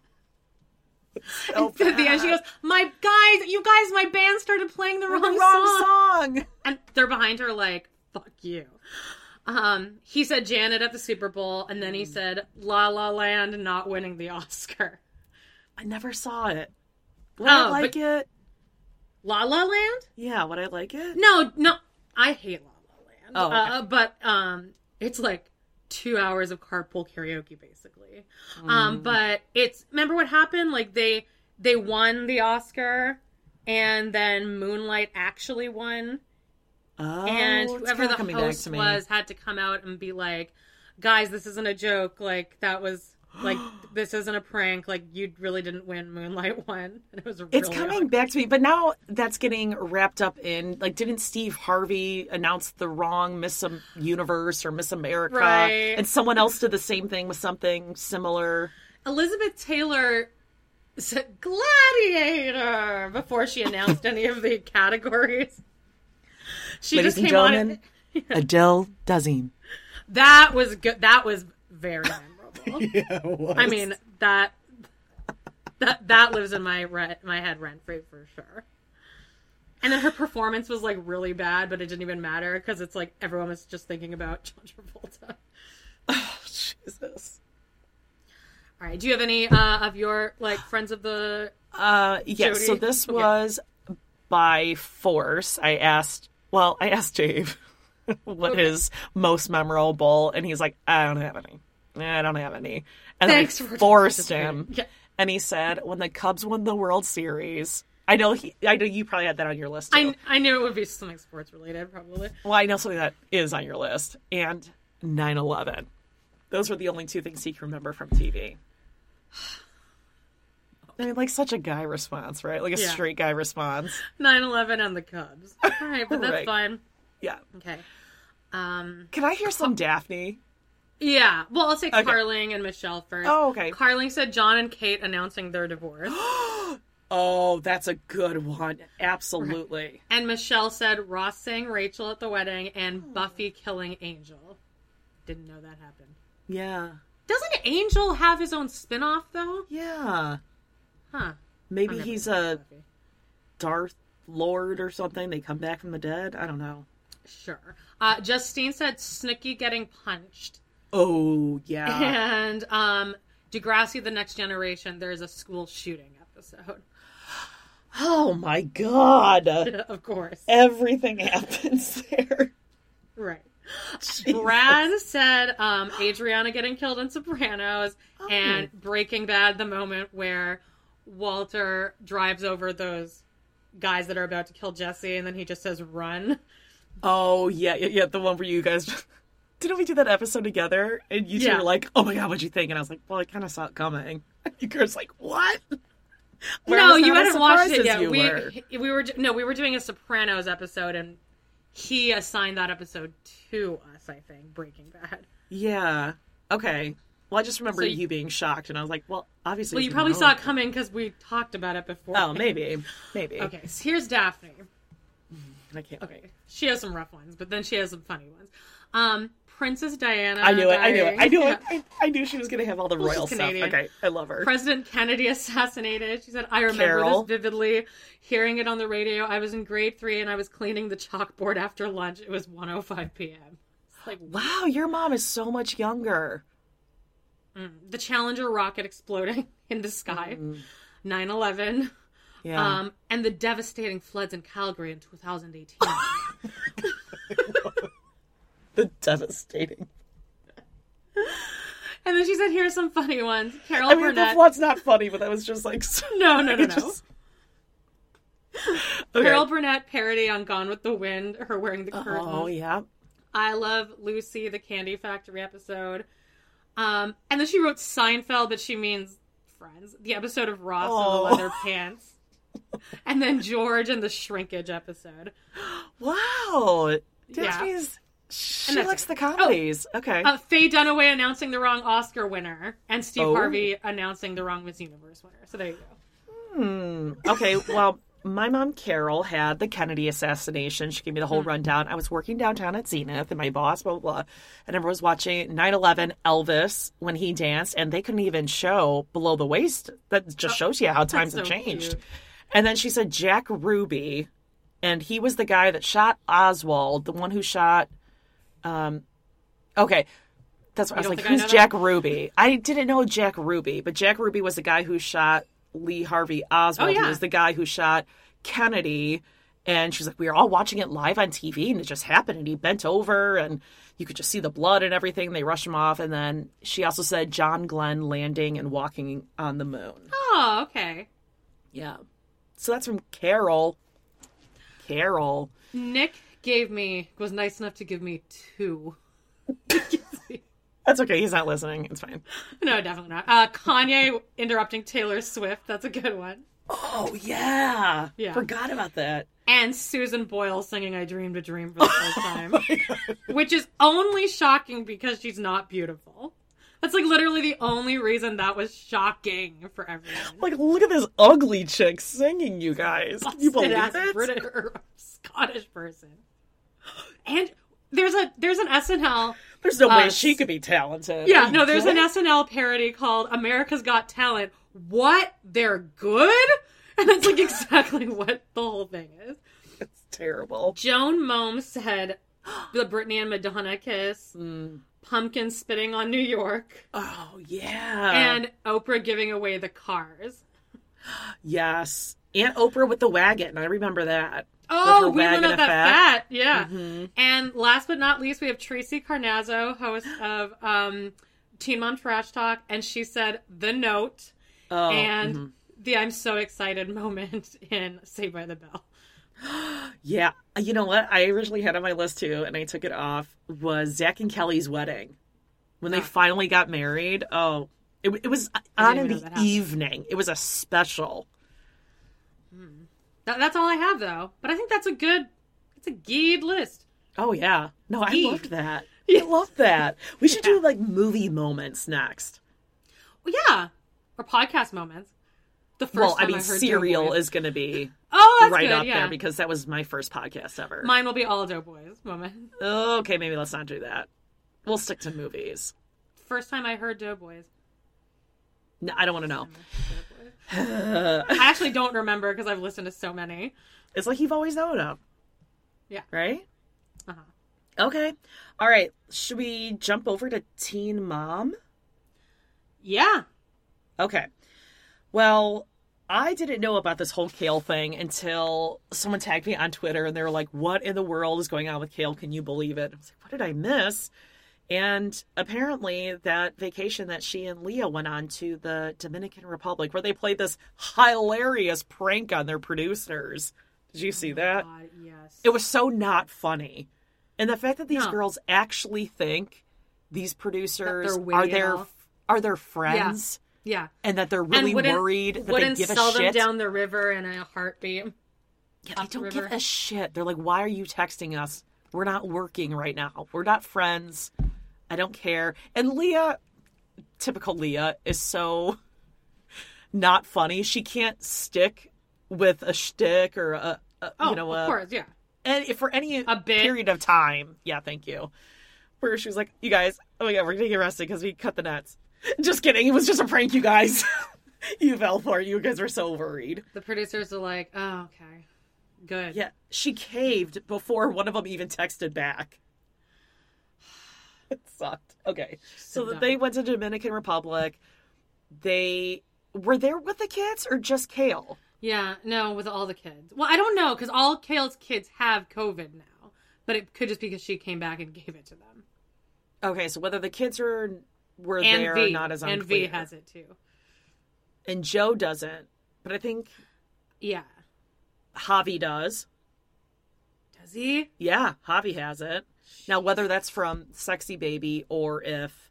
So At the end, she bad. goes, "My guys, you guys, my band started playing the wrong, The wrong song. song. And they're behind her like, "Fuck you." Um, he said Janet at the Super Bowl, and then he said La La Land not winning the Oscar. I never saw it. Would Oh, I like but- it? La La Land? Yeah, would I like it? No, no, I hate La La Land. Oh, okay. uh, but um, it's like two hours of carpool karaoke, basically. Um, Mm. but it's remember what happened? Like they they won the Oscar, and then Moonlight actually won. Oh, And it's whoever kinda the coming back host to me. was had to come out and be like, "Guys, this isn't a joke. Like that was like this isn't a prank. Like you really didn't win. Moonlight won, and it was really It's coming awkward. back to me, but now that's getting wrapped up in, like, didn't Steve Harvey announce the wrong Miss Am- Universe or Miss America? Right. And someone else did the same thing with something similar. Elizabeth Taylor said Gladiator before she announced any of the categories. She Ladies just and came on. gentlemen, Adele Dazeem. That was good. That was very memorable. Yeah, it was. I mean that that that lives in my re- my head rent free for sure. And then her performance was like really bad, but it didn't even matter because it's like everyone was just thinking about John Travolta. Oh, Jesus. All right, do you have any uh, of your like friends of the? Uh, yes, Jody? so this Okay. was by force. I asked, well, I asked Dave what his most memorable, and he's like, I don't have any. eh, I don't have any. And Thanks then I for forced him. Yeah. And he said, when the Cubs won the World Series, I know he, I know you probably had that on your list too. I, I knew it would be something sports related, probably. Well, I know something that is on your list. And nine eleven. Those were the only two things he can remember from T V. I mean, like such a guy response, right? Like a Yeah. straight guy response. nine eleven and the Cubs. All right, but that's Right. fine. Yeah. Okay. Um, Can I hear some Daphne? yeah. Well, I'll say Okay. Carling and Michelle first. Oh, okay. Carling said John and Kate announcing their divorce. Oh, that's a good one. Absolutely. And Michelle said Ross saying Rachel at the wedding and Buffy killing Angel. Didn't know that happened. Yeah. Doesn't Angel have his own spin-off, though? Yeah. Huh. Maybe I'm never he's gonna a watch Buffy. Darth Lord or something. They come back from the dead. I don't know. Sure. Uh, Justine said Snooki getting punched. Oh, yeah. And um, Degrassi, The Next Generation, there's a school shooting episode. Oh, my God. Of course. Everything happens there. Right. Jesus. Brad said um, Adriana getting killed in Sopranos Oh. and Breaking Bad, the moment where Walter drives over those guys that are about to kill Jesse and then he just says run. Oh, yeah, yeah, yeah. The one where you guys... Didn't we do that episode together? And you two Yeah. were like, oh my God, what'd you think? And I was like, well, I kind of saw it coming. And you guys like, what? Where I No, was you not as hadn't watched surprised it as yet. you We were. we were no, we were doing a Sopranos episode and he assigned that episode to us, I think, Breaking Bad. Yeah. Okay. Well, I just remember So you, you- being shocked, and I was like, well, obviously... Well, it's you gonna probably know. saw it coming because we talked about it before. Oh, maybe. Maybe. Okay, so here's Daphne. I can't. Okay, she has some rough ones, but then she has some funny ones. Um, Princess Diana. I knew it. I knew it. I knew dying. it. I, I knew she was going to have all the Well, royal she's stuff. Canadian. Okay. I love her. President Kennedy assassinated. She said, I remember Carol. this vividly. Hearing it on the radio, I was in grade three and I was cleaning the chalkboard after lunch. It was one oh five p.m. It's like, Wow, your mom is so much younger. mm, the Challenger rocket exploding in the sky. nine eleven. Yeah. Um, and the devastating floods in Calgary in two thousand eighteen. The devastating. And then she said, here's some funny ones. Carol I mean, Burnett. the flood's not funny, but that was just like... So, No, no, no, it no. just- Okay. Carol Burnett parody on Gone with the Wind, her wearing the curtains. Oh, yeah. I love Lucy, the Candy Factory episode. Um, and then she wrote Seinfeld, but she means Friends. The episode of Ross Oh. in the leather pants. And then George and the Shrinkage episode. Wow. Yeah. Daphne's... She And that's likes it. the comedies. Okay. Uh, Faye Dunaway announcing the wrong Oscar winner. And Steve Oh. Harvey announcing the wrong Miss Universe winner. So there you go. Hmm. Okay, well, my mom, Carol, had the Kennedy assassination. She gave me the whole Hmm. rundown. I was working downtown at Zenith, and my boss, blah, blah, blah. And I was watching nine eleven Elvis when he danced, and they couldn't even show below the waist. That just shows you how times so have changed. cute. And then she said Jack Ruby, and he was the guy that shot Oswald, the one who shot... Um, okay, that's what I was don't like, think I who's know Jack Ruby? I didn't know Jack Ruby, but Jack Ruby was the guy who shot Lee Harvey Oswald. Oh, yeah. He was the guy who shot Kennedy. And she's like, we were all watching it live on T V, and it just happened. And he bent over, and you could just see the blood and everything. They rushed him off. And then she also said John Glenn landing and walking on the moon. Oh, okay. Yeah. So that's from Carol. Carol. Nick gave me, was nice enough to give me two. That's okay. He's not listening. It's fine. No, definitely not. Uh, Kanye interrupting Taylor Swift. That's a good one. Oh, yeah. Yeah. Forgot about that. And Susan Boyle singing I Dreamed a Dream for the first time. Which is only shocking because she's not beautiful. That's like literally the only reason that was shocking for everyone. Like, look at this ugly chick singing, you guys. Can you believe Busted-ass it? British or Scottish person. And there's a there's an S N L. There's no uh, way she could be talented. Yeah, Are you no, there's an kidding? S N L parody called America's Got Talent. What? They're good? And that's like exactly what the whole thing is. It's terrible. Joan Mohm said the Britney and Madonna kiss, Mm. Pumpkin spitting on New York, Oh, yeah. and Oprah giving away the cars. Yes. And Oprah with the wagon. I remember that. Oh, With her Wheeling wagon Up That effect. Fat. Yeah. Mhm. And last but not least, we have Tracy Carnazzo, host of um, Teen Mom Trash Talk, and she said The Note Oh, and mhm. the I'm so excited moment in Saved by the Bell. Yeah. You know what? I originally had on my list too, and I took it off, was Zach and Kelly's wedding. When they Ah. finally got married. Oh, it, it was I on didn't in even know that the happened. evening. It was a special. That, that's all I have, though. But I think that's a good, it's a good list. Oh, yeah. No, I Eve. loved that. I loved that. We should Yeah. do like movie moments next. Well, yeah. Or podcast moments. The first Well, I time mean, I heard Serial Doughboys. is going to be Oh, that's right good, up yeah. there because that was my first podcast ever. Mine will be all Doughboys moment. Okay, maybe let's not do that. We'll stick to movies. First time I heard Doughboys. No, I don't want to know. I actually don't remember because I've listened to so many. It's like you've always known them. Yeah. Right? Uh-huh. Okay. All right. Should we jump over to Teen Mom? Yeah. Okay. Well, I didn't know about this whole Kale thing until someone tagged me on Twitter and they were like, what in the world is going on with Kale? Can you believe it? I was like, what did I miss? And apparently that vacation that she and Leah went on to the Dominican Republic where they played this hilarious prank on their producers. Did you see that? God, yes. It was so not funny. And the fact that these No. girls actually think these producers they're are witty at their all. are their friends Yeah. and that they're And really wouldn't- worried that they Wouldn't give a sell shit. them down the river in a heartbeat. Yeah, up they the don't give river. a shit. They're like, why are you texting us? We're not working right now. We're not friends. I don't care. And Leah, typical Leah, is so not funny. She can't stick with a shtick or a, a Oh, you know, of a, course, yeah. and if for any A bit. period of time. Yeah, thank you. Where she was like, you guys, oh my god, we're gonna get arrested because we cut the nets. Just kidding. It was just a prank, you guys. You fell for it. You guys were so worried. The producers are like, oh, okay. Good. Yeah, she caved before one of them even texted back. It sucked. Okay, so, So that dumb. they went to Dominican Republic. They were there with the kids or just Kale? Yeah, no, with all the kids. Well, I don't know, because all Kale's kids have COVID now. But it could just be because she came back and gave it to them. Okay, so whether the kids are were And there V. or not is unclear. And V has it, too. And Joe doesn't, but I think Yeah. Javi does. Does he? Yeah, Javi has it. Now, whether that's from Sexy Baby or if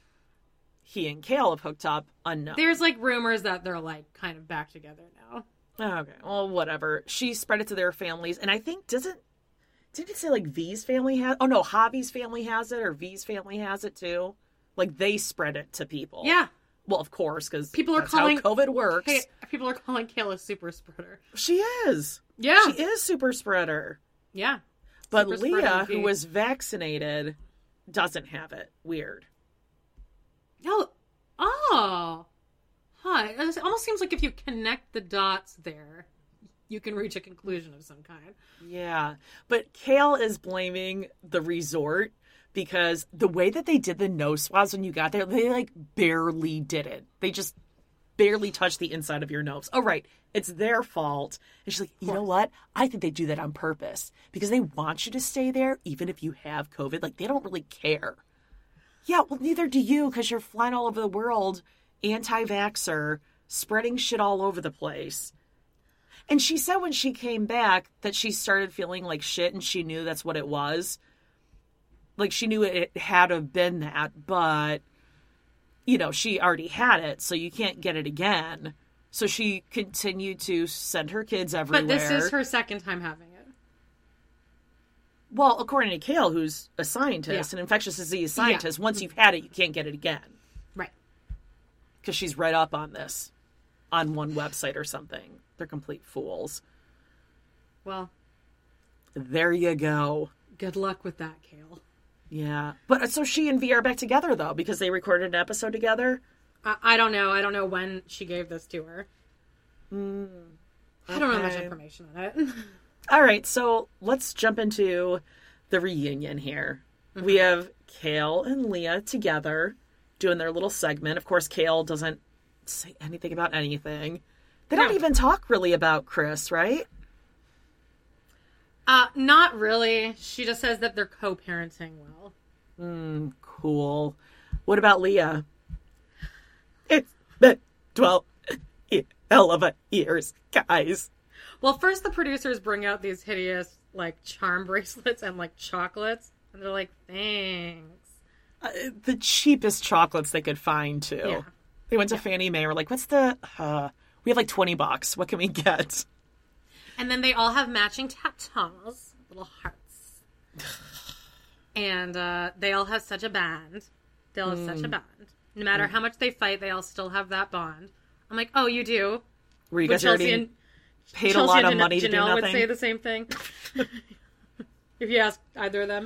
he and Kale have hooked up, unknown. There's, like, rumors that they're, like, kind of back together now. Okay, well, whatever. She spread it to their families, and I think, doesn't, did it say, like, V's family has, oh, no, Javi's family has it, or V's family has it, too? Like, they spread it to people. Yeah. Well, of course, because People are that's calling how COVID works. Ka- people are calling Kale a super spreader. She is. Yeah. She is super spreader. Yeah. But Super spreader Leah, V. who was vaccinated, doesn't have it. Weird. No. Oh. Huh. It almost seems like if you connect the dots there, you can reach a conclusion of some kind. Yeah. But Kale is blaming the resort because the way that they did the nose swabs when you got there, they like barely did it. They just barely touched the inside of your nose. Oh, right. It's their fault. And she's like, you know what? I think they do that on purpose because they want you to stay there even if you have COVID. Like, they don't really care. Yeah, well, neither do you because you're flying all over the world, anti-vaxxer, spreading shit all over the place. And she said when she came back that she started feeling like shit and she knew that's what it was. Like, she knew it had to have been that, but, you know, she already had it, so you can't get it again. So she continued to send her kids everywhere. But this is her second time having it. Well, according to Kale, who's a scientist, Yeah. an infectious disease scientist, once you've had it, you can't get it again. Right. Because she's right up on this on one website or something. They're complete fools. Well, there you go. Good luck with that, Kale. Yeah. But so she and V are back together, though, because they recorded an episode together? I, I don't know. I don't know when she gave this to her. Mm, I don't know okay. much information on it. All right, so let's jump into the reunion here. Mm-hmm. We have Kale and Leah together doing their little segment. Of course, Kale doesn't say anything about anything. They don't No. even talk really about Chris, right? Uh, not really. She just says that they're co-parenting well. Mm, cool. What about Leah? It's been twelve hell of a years, guys. Well, first the producers bring out these hideous, like, charm bracelets and, like, chocolates. And they're like, thanks. Uh, the cheapest chocolates they could find, too. Yeah. They went to yeah. Fannie Mae. We're like, what's the... Uh, we have, like, twenty bucks. What can we get? And then they all have matching tattoos. Little hearts. And uh, they all have such a bond. They all have mm. such a bond. No matter mm. how much they fight, they all still have that bond. I'm like, oh, you do? Were you guys Chelsea already and, paid Chelsea a lot of Jan- money to Janelle do nothing? would say the same thing. If you ask either of them.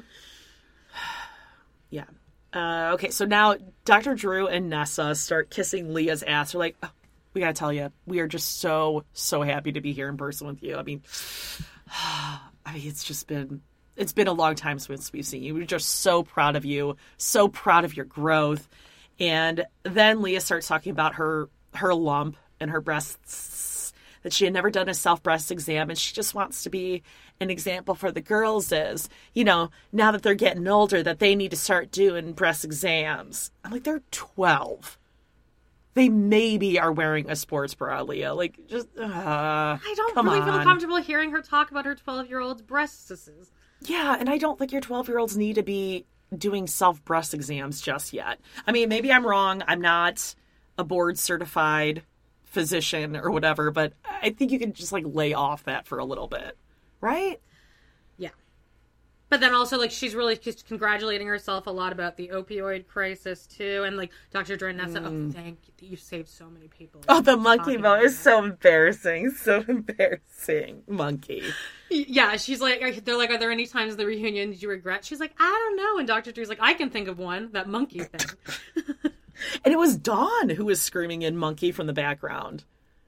Yeah. Uh, okay, so now Doctor Drew and Nessa start kissing Leah's ass. They're like, oh, we gotta tell you, we are just so, so happy to be here in person with you. I mean, I mean, it's just been, it's been a long time since we've seen you. We're just so proud of you, so proud of your growth. And then Leah starts talking about her, her lump and her breasts, that she had never done a self-breast exam, and she just wants to be an example for the girls is, you know, now that they're getting older, that they need to start doing breast exams. I'm like, they're twelve. They maybe are wearing a sports bra, Leah. Like, just, uh, I don't come really on. feel comfortable hearing her talk about her twelve-year-old's breasts. Yeah, and I don't think your twelve-year-olds need to be doing self-breast exams just yet. I mean, maybe I'm wrong. I'm not a board-certified physician or whatever, but I think you can just, like, lay off that for a little bit. Right? Yeah. But then also, like, she's really just congratulating herself a lot about the opioid crisis, too. And, like, Doctor Drew and Nessa, mm. oh, thank you. You saved so many people. Oh, the monkey moment is so embarrassing. So embarrassing. Monkey. Yeah, she's like, they're like, are there any times in the reunion did you regret? She's like, I don't know. And Doctor Drew's like, I can think of one. That monkey thing. And it was Dawn who was screaming in monkey from the background.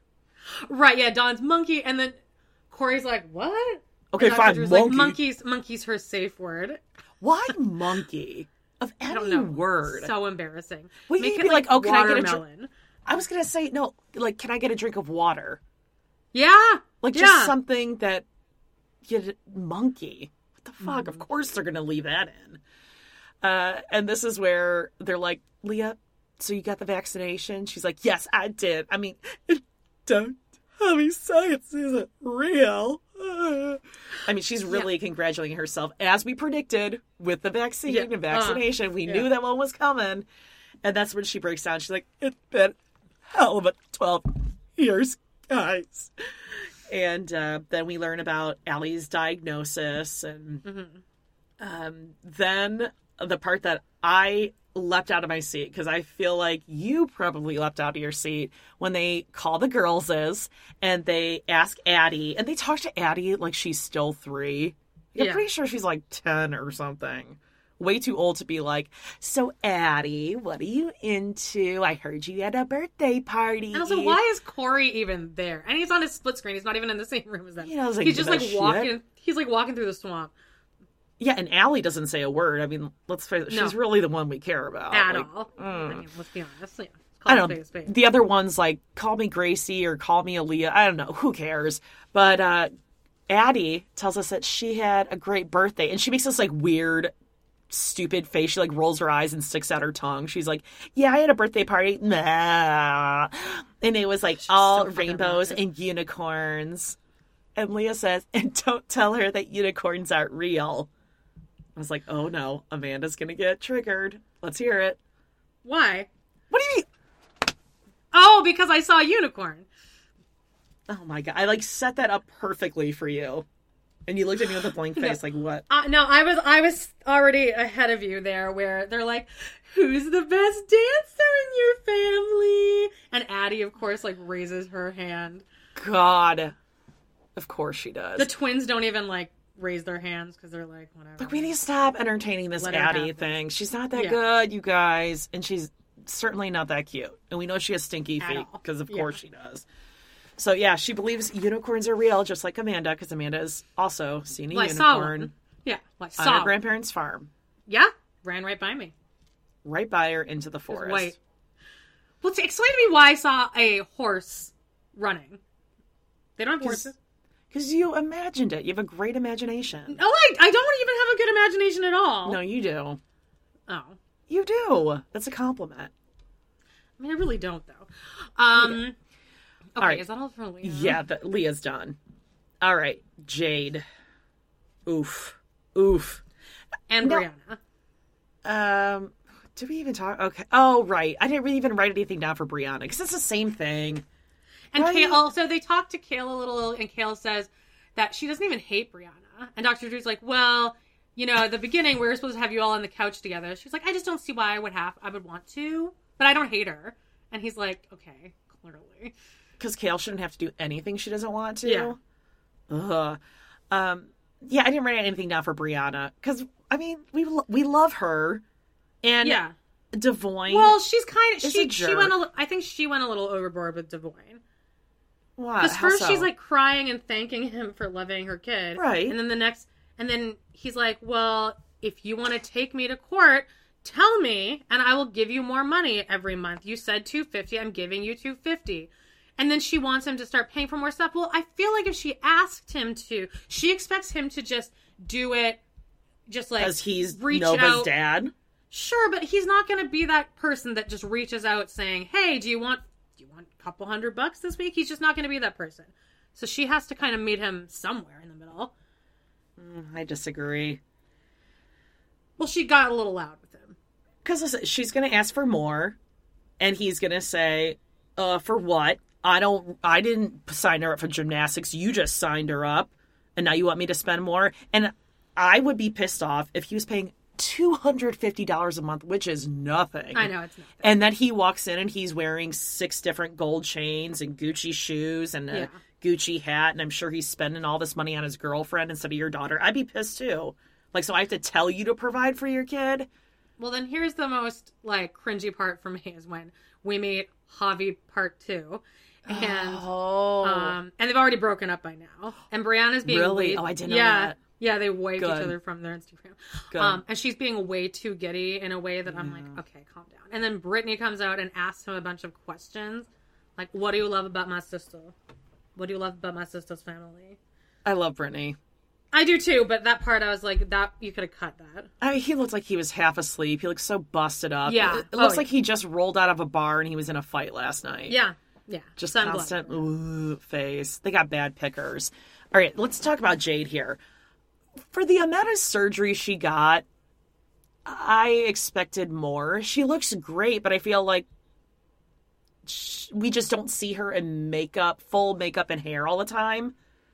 Right, yeah, Dawn's monkey. And then Corey's like, what? Okay, fine, Drew's monkey. Like, monkey's, monkey's her safe word. Why monkey? Of any I don't know. word. So embarrassing. Well, Make you'd it be like, like, oh, can I get a watermelon. drink? I was going to say, no, like, can I get a drink of water? Yeah. Like, yeah. just something that, you monkey. What the fuck? Mm. Of course they're going to leave that in. Uh, and this is where they're like, Leah, so you got the vaccination? She's like, yes, I did. I mean, don't tell me science isn't real. Uh. I mean, she's really yeah. congratulating herself, as we predicted, with the vaccine yeah. and vaccination. Uh, we yeah. knew that one was coming. And that's when she breaks down. She's like, it's been hell of a twelve years, guys. And uh, then we learn about Allie's diagnosis. And mm-hmm. um, then the part that I leapt out of my seat, because I feel like you probably leapt out of your seat when they call the girlses and they ask Addie, and they talk to Addie like she's still three. I'm yeah. pretty sure she's like ten or something. Way too old to be like, so Addie, what are you into? I heard you had a birthday party. And also, why is Corey even there? And he's on his split screen. He's not even in the same room as them. He like, he's just like shit. walking. He's like walking through the swamp. Yeah, and Allie doesn't say a word. I mean, let's face it, she's no. really the one we care about. At like, all. Mm. I mean, let's be honest. Yeah. I don't know. The other ones, like, call me Gracie or call me Aaliyah. I don't know. Who cares? But uh, Addie tells us that she had a great birthday. And she makes this, like, weird, stupid face. She, like, rolls her eyes and sticks out her tongue. She's like, yeah, I had a birthday party. Nah. And it was, like, she's all so rainbows and unicorns. And Leah says, and don't tell her that unicorns aren't real. I was like, oh, no. Amanda's going to get triggered. Let's hear it. Why? What do you mean? Oh, because I saw a unicorn. Oh, my God. I, like, set that up perfectly for you. And you looked at me with a blank face, no. like, what? Uh, no, I was I was already ahead of you there, where they're like, who's the best dancer in your family? And Addie, of course, like, raises her hand. God. Of course she does. The twins don't even, like, raise their hands because they're like, whatever. Like, we need to stop entertaining this Addie thing. She's not that yeah. good, you guys. And she's certainly not that cute. And we know she has stinky feet because, of yeah. course, she does. So, yeah, she believes unicorns are real, just like Amanda, because Amanda has also seen a well, unicorn. I saw one. Yeah, well, I on saw her grandparents' farm. Yeah, ran right by me. Right by her into the forest. White. Well, to explain to me why I saw a horse running. They don't have horses. Because you imagined it. You have a great imagination. Oh, I, I don't even have a good imagination at all. No, you do. Oh. You do. That's a compliment. I mean, I really don't, though. Um, okay, all right. Is that all for Leah? Yeah, the, Leah's done. All right, Jade. Oof. Oof. And no, Brianna. Um, did we even talk? Okay. Oh, right. I didn't really even write anything down for Brianna, because it's the same thing. And right? Kale, also, they talked to Kale a little, and Kale says that she doesn't even hate Brianna. And Doctor Drew's like, well, you know, at the beginning, we were supposed to have you all on the couch together. She's like, I just don't see why I would have, I would want to, but I don't hate her. And he's like, okay, clearly. Because Kale shouldn't have to do anything she doesn't want to. Yeah. Ugh. Um, yeah, I didn't write anything down for Brianna. Because, I mean, we we love her. And yeah. Devoyne. Well, she's kind of, is she, a jerk. she went a, I think she went a little overboard with Devoyne. Why? Because first so? she's like crying and thanking him for loving her kid. Right. And then the next, and then he's like, well, if you want to take me to court, tell me, and I will give you more money every month. You said two hundred fifty dollars. I'm giving you two hundred fifty dollars. And then she wants him to start paying for more stuff. Well, I feel like if she asked him to, she expects him to just do it, just like because he's reach Nova's out. dad. Sure, but he's not going to be that person that just reaches out saying, "Hey, do you want do you want a couple hundred bucks this week?" He's just not going to be that person. So she has to kind of meet him somewhere in the middle. Mm, I disagree. Well, she got a little loud with him. Because listen, she's going to ask for more, and he's going to say, "Uh, for what? I don't. I didn't sign her up for gymnastics. You just signed her up, and now you want me to spend more." And I would be pissed off if he was paying two hundred fifty dollars a month, which is nothing. I know, it's nothing. And then he walks in and he's wearing six different gold chains and Gucci shoes and a Yeah. Gucci hat, and I'm sure he's spending all this money on his girlfriend instead of your daughter. I'd be pissed too. Like, so I have to tell you to provide for your kid? Well, then here's the most, like, cringy part for me is when we meet Javi part two. And oh. um, and they've already broken up by now. And Brianna's being Really? way, Oh, I didn't know yeah, that. Yeah, they waved Good. each other from their Instagram. Good. Um, and she's being way too giddy in a way that I'm like, okay, calm down. And then Brittany comes out and asks him a bunch of questions. Like, what do you love about my sister? What do you love about my sister's family? I love Brittany. I do too, but that part I was like, that you could have cut that. I mean, he looked like he was half asleep. He looked so busted up. Yeah. It, it looks Oh, like yeah. he just rolled out of a bar and he was in a fight last night. Yeah. Yeah. Just So I'm glad. constant ooh, face. They got bad pickers. All right, let's talk about Jade here. For the amount of surgery she got, I expected more. She looks great, but I feel like sh- we just don't see her in makeup, full makeup and hair all the time.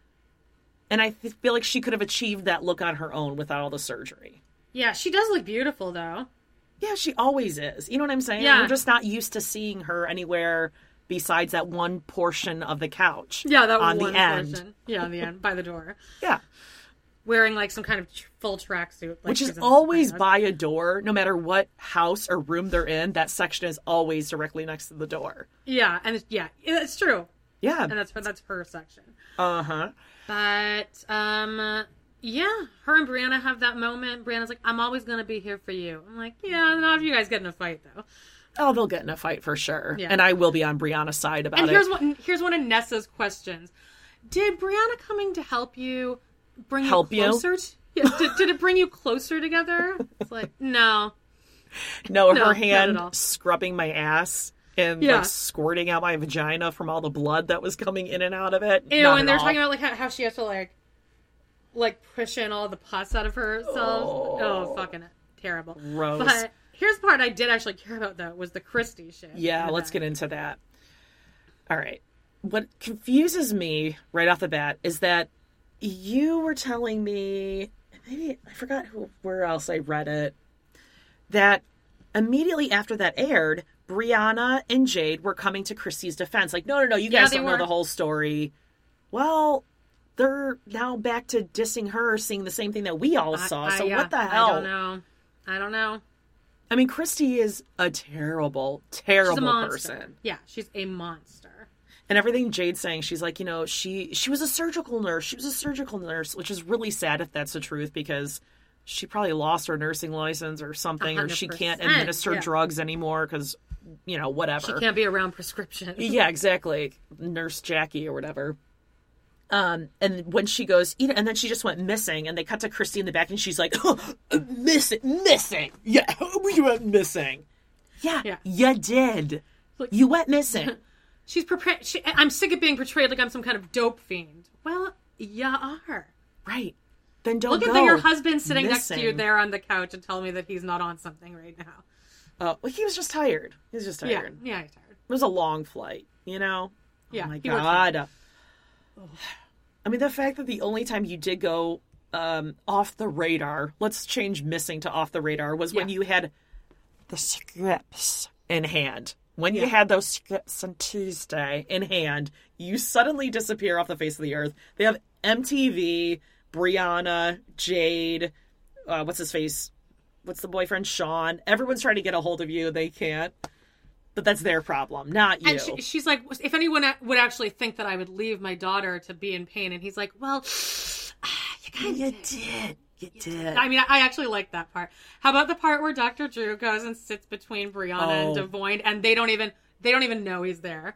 And I th- feel like she could have achieved that look on her own without all the surgery. Yeah, she does look beautiful though. Yeah, she always is. You know what I'm saying? Yeah. We're just not used to seeing her anywhere besides that one portion of the couch. Yeah, that on one the end. portion. Yeah, on the end, by the door. Yeah. Wearing like some kind of tr- full tracksuit. Like Which she's is in always Sopranos. by a door, no matter what house or room they're in, that section is always directly next to the door. Yeah, and it's, yeah, it's true. Yeah. And that's her, that's her section. Uh-huh. But, um, yeah, her and Brianna have that moment. Brianna's like, I'm always going to be here for you. I'm like, yeah, not if you guys get in a fight, though. Oh, they'll get in a fight for sure. Yeah. And I will be on Brianna's side about And it. here's what here's one of Nessa's questions. Did Brianna coming to help you bring Help you you? closer? To, yeah, did, did it bring you closer together? It's like, no. No, No, her not hand at all. scrubbing my ass and Yeah. like squirting out my vagina from all the blood that was coming in and out of it. Ew, Not and at they're all. talking about like how, how she has to like like push in all the pus out of herself. Oh, oh fucking terrible. Gross. But here's the part I did actually care about though, was the Christie shit. Yeah, let's get into that. All right. What confuses me right off the bat is that you were telling me, maybe I forgot who, where else I read it, that immediately after that aired, Brianna and Jade were coming to Christie's defense. Like, no, no, no, you Yeah, guys they don't were. know the whole story. Well, they're now back to dissing her, seeing the same thing that we all I- saw. I- so yeah, what the hell? I don't know. I don't know. I mean, Christie is a terrible, terrible She's a monster. person. Yeah, she's a monster. And everything Jade's saying, she's like, you know, she she was a surgical nurse. She was a surgical nurse, which is really sad if that's the truth, because she probably lost her nursing license or something, or she can't one hundred percent, administer yeah. drugs anymore because, you know, whatever. She can't be around prescriptions. Yeah, exactly. Nurse Jackie or whatever. Um, and when she goes, you know, and then she just went missing, and they cut to Christy in the back, and she's like, oh, missing, missing. Yeah, we went missing. Yeah, yeah. You did. Like, you went missing. She's prepared. She, I'm sick of being portrayed like I'm some kind of dope fiend. Well, you are. Right. Then don't Look go at that your husband's sitting missing. next to you there on the couch and telling me that he's not on something right now. Oh, uh, well, he was just tired. He was just tired. Yeah, yeah, he's tired. It was a long flight, you know? Yeah. Oh, my God. I mean, the fact that the only time you did go um, off the radar, let's change missing to off the radar, was when yeah. you had the scripts in hand. When yeah. you had those scripts on Tuesday in hand, you suddenly disappear off the face of the earth. They have M T V, Brianna, Jade, uh, what's his face? What's the boyfriend? Sean. Everyone's trying to get a hold of you. They can't. But that's their problem, not you. And she, she's like, if anyone would actually think that I would leave my daughter to be in pain, and he's like, well, you kind you of did. You, you did. did. I mean, I actually like that part. How about the part where Doctor Drew goes and sits between Brianna oh. and Devoyne, and they don't even they don't even know he's there.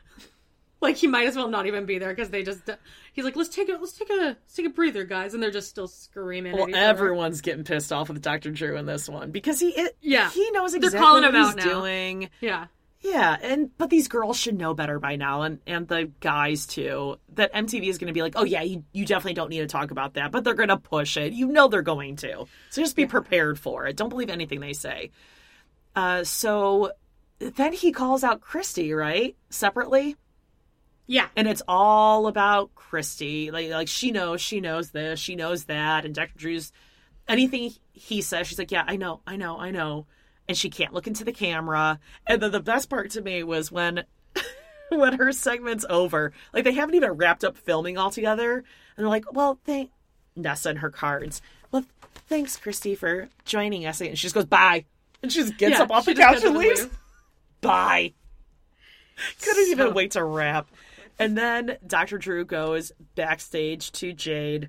Like, he might as well not even be there because they just. He's like, let's take a let's take a let's take a breather, guys, and they're just still screaming. Well, at each everyone's other. getting pissed off with Doctor Drew in this one because he it, yeah he knows exactly they're calling what him he's out now. doing. Yeah. Yeah, and but these girls should know better by now, and, and the guys too, that M T V is going to be like, oh yeah, you, you definitely don't need to talk about that, but they're going to push it. You know they're going to. So just be yeah. prepared for it. Don't believe anything they say. Uh, so then he calls out Christy, right? Separately? Yeah. And it's all about Christy. Like, like she knows, she knows this, she knows that, and Doctor Drew's, anything he says, she's like, yeah, I know, I know, I know. And she can't look into the camera. And then the best part to me was when when her segment's over. Like, they haven't even wrapped up filming altogether. And they're like, well, thank Nessa and her cards. Well, thanks, Christy, for joining us. And she just goes, bye. And she just gets yeah, up off the couch and leaves. Bye. Couldn't so... even wait to wrap. And then Doctor Drew goes backstage to Jade.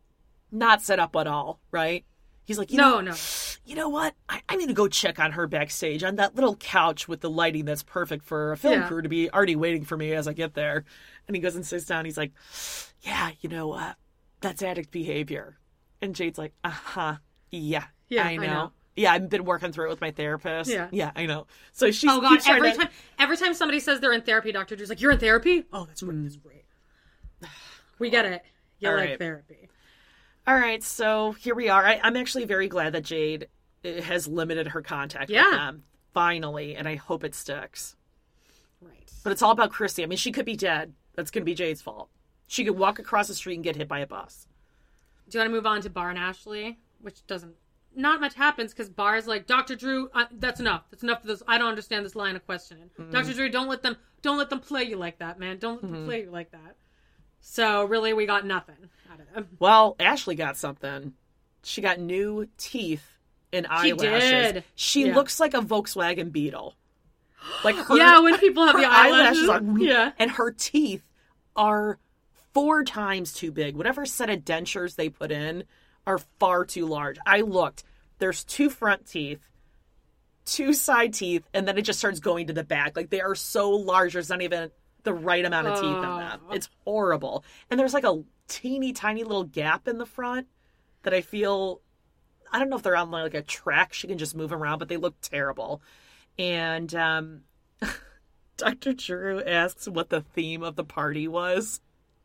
Not set up at all, right? He's like, you no, know, no. You know what? I, I need to go check on her backstage on that little couch with the lighting that's perfect for a film yeah. crew to be already waiting for me as I get there. And he goes and sits down. He's like, yeah, you know, uh, that's addict behavior. And Jade's like, uh-huh. Yeah, yeah I know. I know. Yeah, I've been working through it with my therapist. Yeah. Yeah, I know. So she's Oh, God. Every to... time every time somebody says they're in therapy, Doctor Drew's like, you're in therapy? Oh, that's great. That's great. We get it. You All like right. therapy. All right, so here we are. I, I'm actually very glad that Jade has limited her contact yeah. with them, finally, and I hope it sticks. Right. But it's all about Christy. I mean, she could be dead. That's going to be Jade's fault. She could walk across the street and get hit by a bus. Do you want to move on to Bar and Ashley? Which doesn't... Not much happens because Bar's like, Doctor Drew, uh, that's enough. That's enough of this. I don't understand this line of questioning. Mm. Doctor Drew, don't let them don't let them play you like that, man. Don't let mm-hmm. them play you like that. So, really, we got nothing out of them. Well, Ashley got something. She got new teeth and eyelashes. She did. She yeah. looks like a Volkswagen Beetle. Like her, yeah, when people have the eyelashes. eyelashes are, yeah. And her teeth are four times too big. Whatever set of dentures they put in are far too large. I looked. There's two front teeth, two side teeth, and then it just starts going to the back. Like, they are so large, there's not even the right amount of teeth in them. It's horrible. And there's like a teeny tiny little gap in the front that I feel, I don't know if they're on like a track she can just move around, but they look terrible. And um, Doctor Drew asks what the theme of the party was.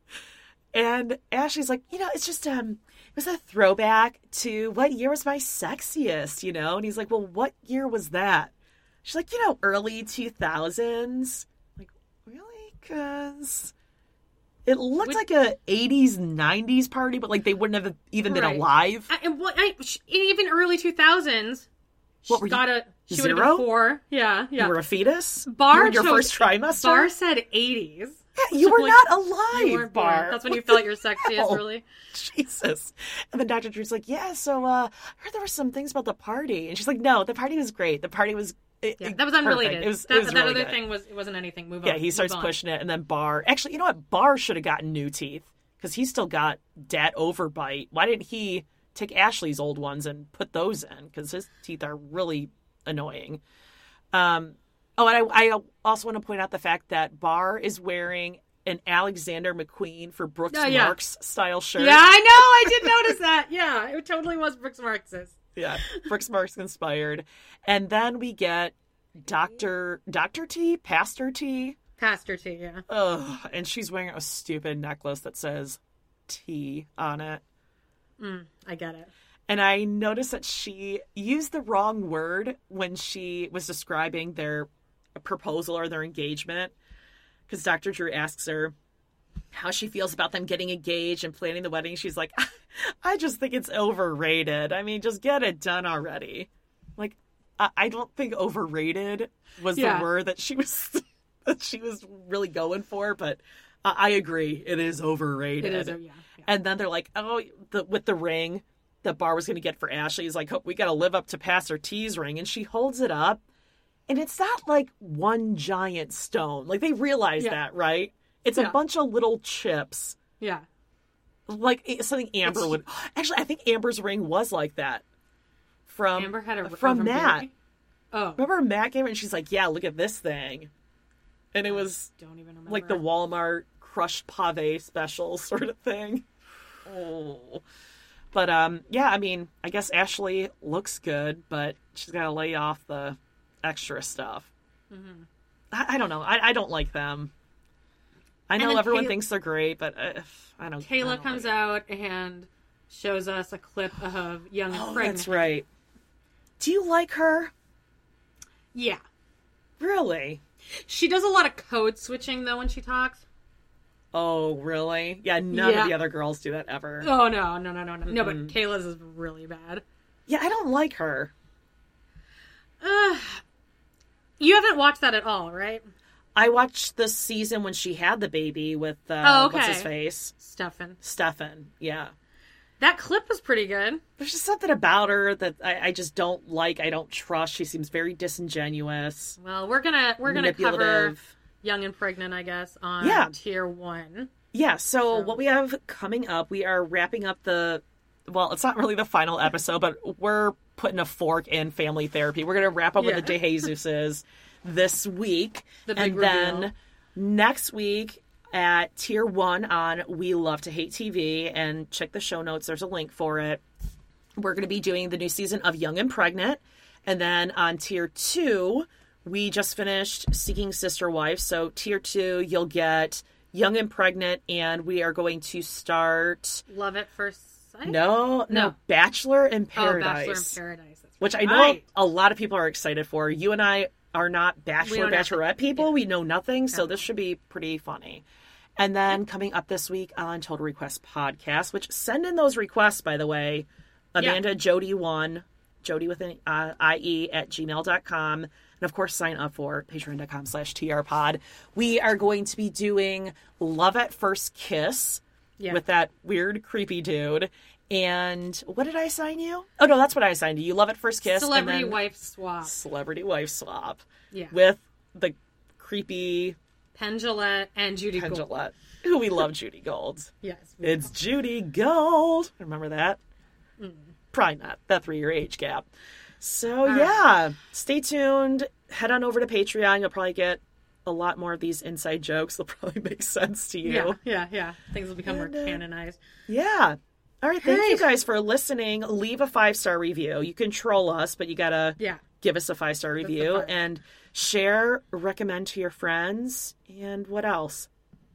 And Ashley's like, you know, it's just, um, it was a throwback to what year was my sexiest, you know? And he's like, well, what year was that? She's like, you know, early two thousands. Like, really? Because it looked Would... like a eighties, nineties party, but like they wouldn't have even been right. alive. I, and what, I, even early two thousands, what were you? Got a, she Zero? would have been four. Yeah, yeah. You were a fetus? Bar you were your chose, first trimester? Bar said eighties. Yeah, you were like, not alive, you Bar. Born. That's when you felt your sexiest, hell? really. Jesus. And then Doctor Drew's like, yeah, so uh, I heard there were some things about the party. And she's like, no, the party was great. The party was it, yeah, it, that was unrelated. Perfect. It was, that it was that really other good. thing was it wasn't anything. Move yeah, on. he starts Move pushing it. And then Bar, actually, you know what? Bar should have gotten new teeth because he's still got dat overbite. Why didn't he take Ashley's old ones and put those in? Because his teeth are really annoying. Um, oh, and I, I also want to point out the fact that Bar is wearing an Alexander McQueen for Brooks Oh, yeah. Marks style shirt. Yeah, I know. I did notice that. Yeah, it totally was Brooks Marks's. Yeah, Brooks Marks inspired. And then we get Doctor Doctor T, Pastor T. Pastor T, yeah. Ugh, and she's wearing a stupid necklace that says T on it. Mm, I get it. And I noticed that she used the wrong word when she was describing their proposal or their engagement. Because Doctor Drew asks her how she feels about them getting engaged and planning the wedding. She's like, I just think it's overrated. I mean, just get it done already. Like, I, I don't think overrated was Yeah. the word that she was that she was really going for, but I, I agree. It is overrated. It is, yeah. yeah. And then they're like, oh, the, with the ring that Bar was going to get for Ashley, he's like, oh, we got to live up to Pastor T's ring. And she holds it up. And it's not like one giant stone. Like, they realize Yeah. that, right? It's Yeah. a bunch of little chips. Yeah. Like it's something Amber It's- would. Actually, I think Amber's ring was like that. From Amber had a from a Matt. ring? Oh. Remember Matt came in and she's like, "Yeah, look at this thing," and it was Don't even remember. like the Walmart crushed pave special sort of thing. Oh, but um, yeah. I mean, I guess Ashley looks good, but she's got to lay off the extra stuff. Mm-hmm. I, I don't know. I, I don't like them. I And know then everyone Kay- thinks they're great, but uh, I don't. I Kayla don't comes like it. out and shows us a clip of Young and Oh, Pregnant. that's right. Do you like her? Yeah. Really? She does a lot of code switching, though, when she talks. Oh, really? Yeah, none Yeah. of the other girls do that ever. Oh, no, no, no, no, no. No, but Kayla's is really bad. Yeah, I don't like her. Uh, you haven't watched that at all, right? I watched the season when she had the baby with, uh, Oh, okay. what's his face? Stefan. Stefan, yeah. That clip was pretty good. There's just something about her that I, I just don't like. I don't trust. She seems very disingenuous. Well, we're gonna we're gonna cover manipulative. Young and Pregnant, I guess, on Yeah. tier one. Yeah, so, So- what we have coming up, we are wrapping up the, well, it's not really the final episode, but we're putting a fork in family therapy. We're going to wrap up Yeah. with the DeJesuses this week. The big and then reveal. next week at tier one on We Love to Hate T V, and check the show notes, there's a link for it. We're going to be doing the new season of Young and Pregnant. And then on tier two, we just finished Seeking Sister Wife. So tier two, you'll get Young and Pregnant, and we are going to start. Love at First Sight? No, no, No. Bachelor in Oh, Paradise, Bachelor in Paradise. That's which I know right. a lot of people are excited for. You and I are not We Bachelor don't have to- Bachelorette people. yeah. We know nothing, so No. this should be pretty funny. And then coming up this week on Total Request Podcast, which send in those requests, by the way. Amanda Jody one, Jody with an uh, I E at gmail dot com. And of course, sign up for patreon.com slash trpod. We are going to be doing Love at First Kiss Yeah. with that weird, creepy dude. And what did I assign you? Oh, no, that's what I assigned you. You Love at First Kiss. and Celebrity then Wife Swap. Celebrity Wife Swap. Yeah. With the creepy Penn Jillette and Judy Penn Gold. Jillette, who we love Judy Gold. Yes. It's Judy Gold. Remember that? Mm. Probably not. That three-year age gap. So, yeah. Stay tuned. Head on over to Patreon. You'll probably get a lot more of these inside jokes. They'll probably make sense to you. Yeah, yeah, yeah. Things will become And, more uh, canonized. Yeah. All right. Thank you Great. guys for listening. Leave a five-star review. You can troll us, but you got to Yeah. give us a five-star the review. part. And share, recommend to your friends. And what else?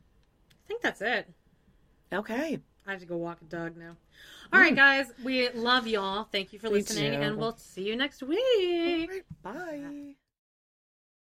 I think that's it. Okay. I have to go walk a dog now. All right, guys. We love y'all. Thank you for We listening, do. and we'll see you next week. All right. Bye.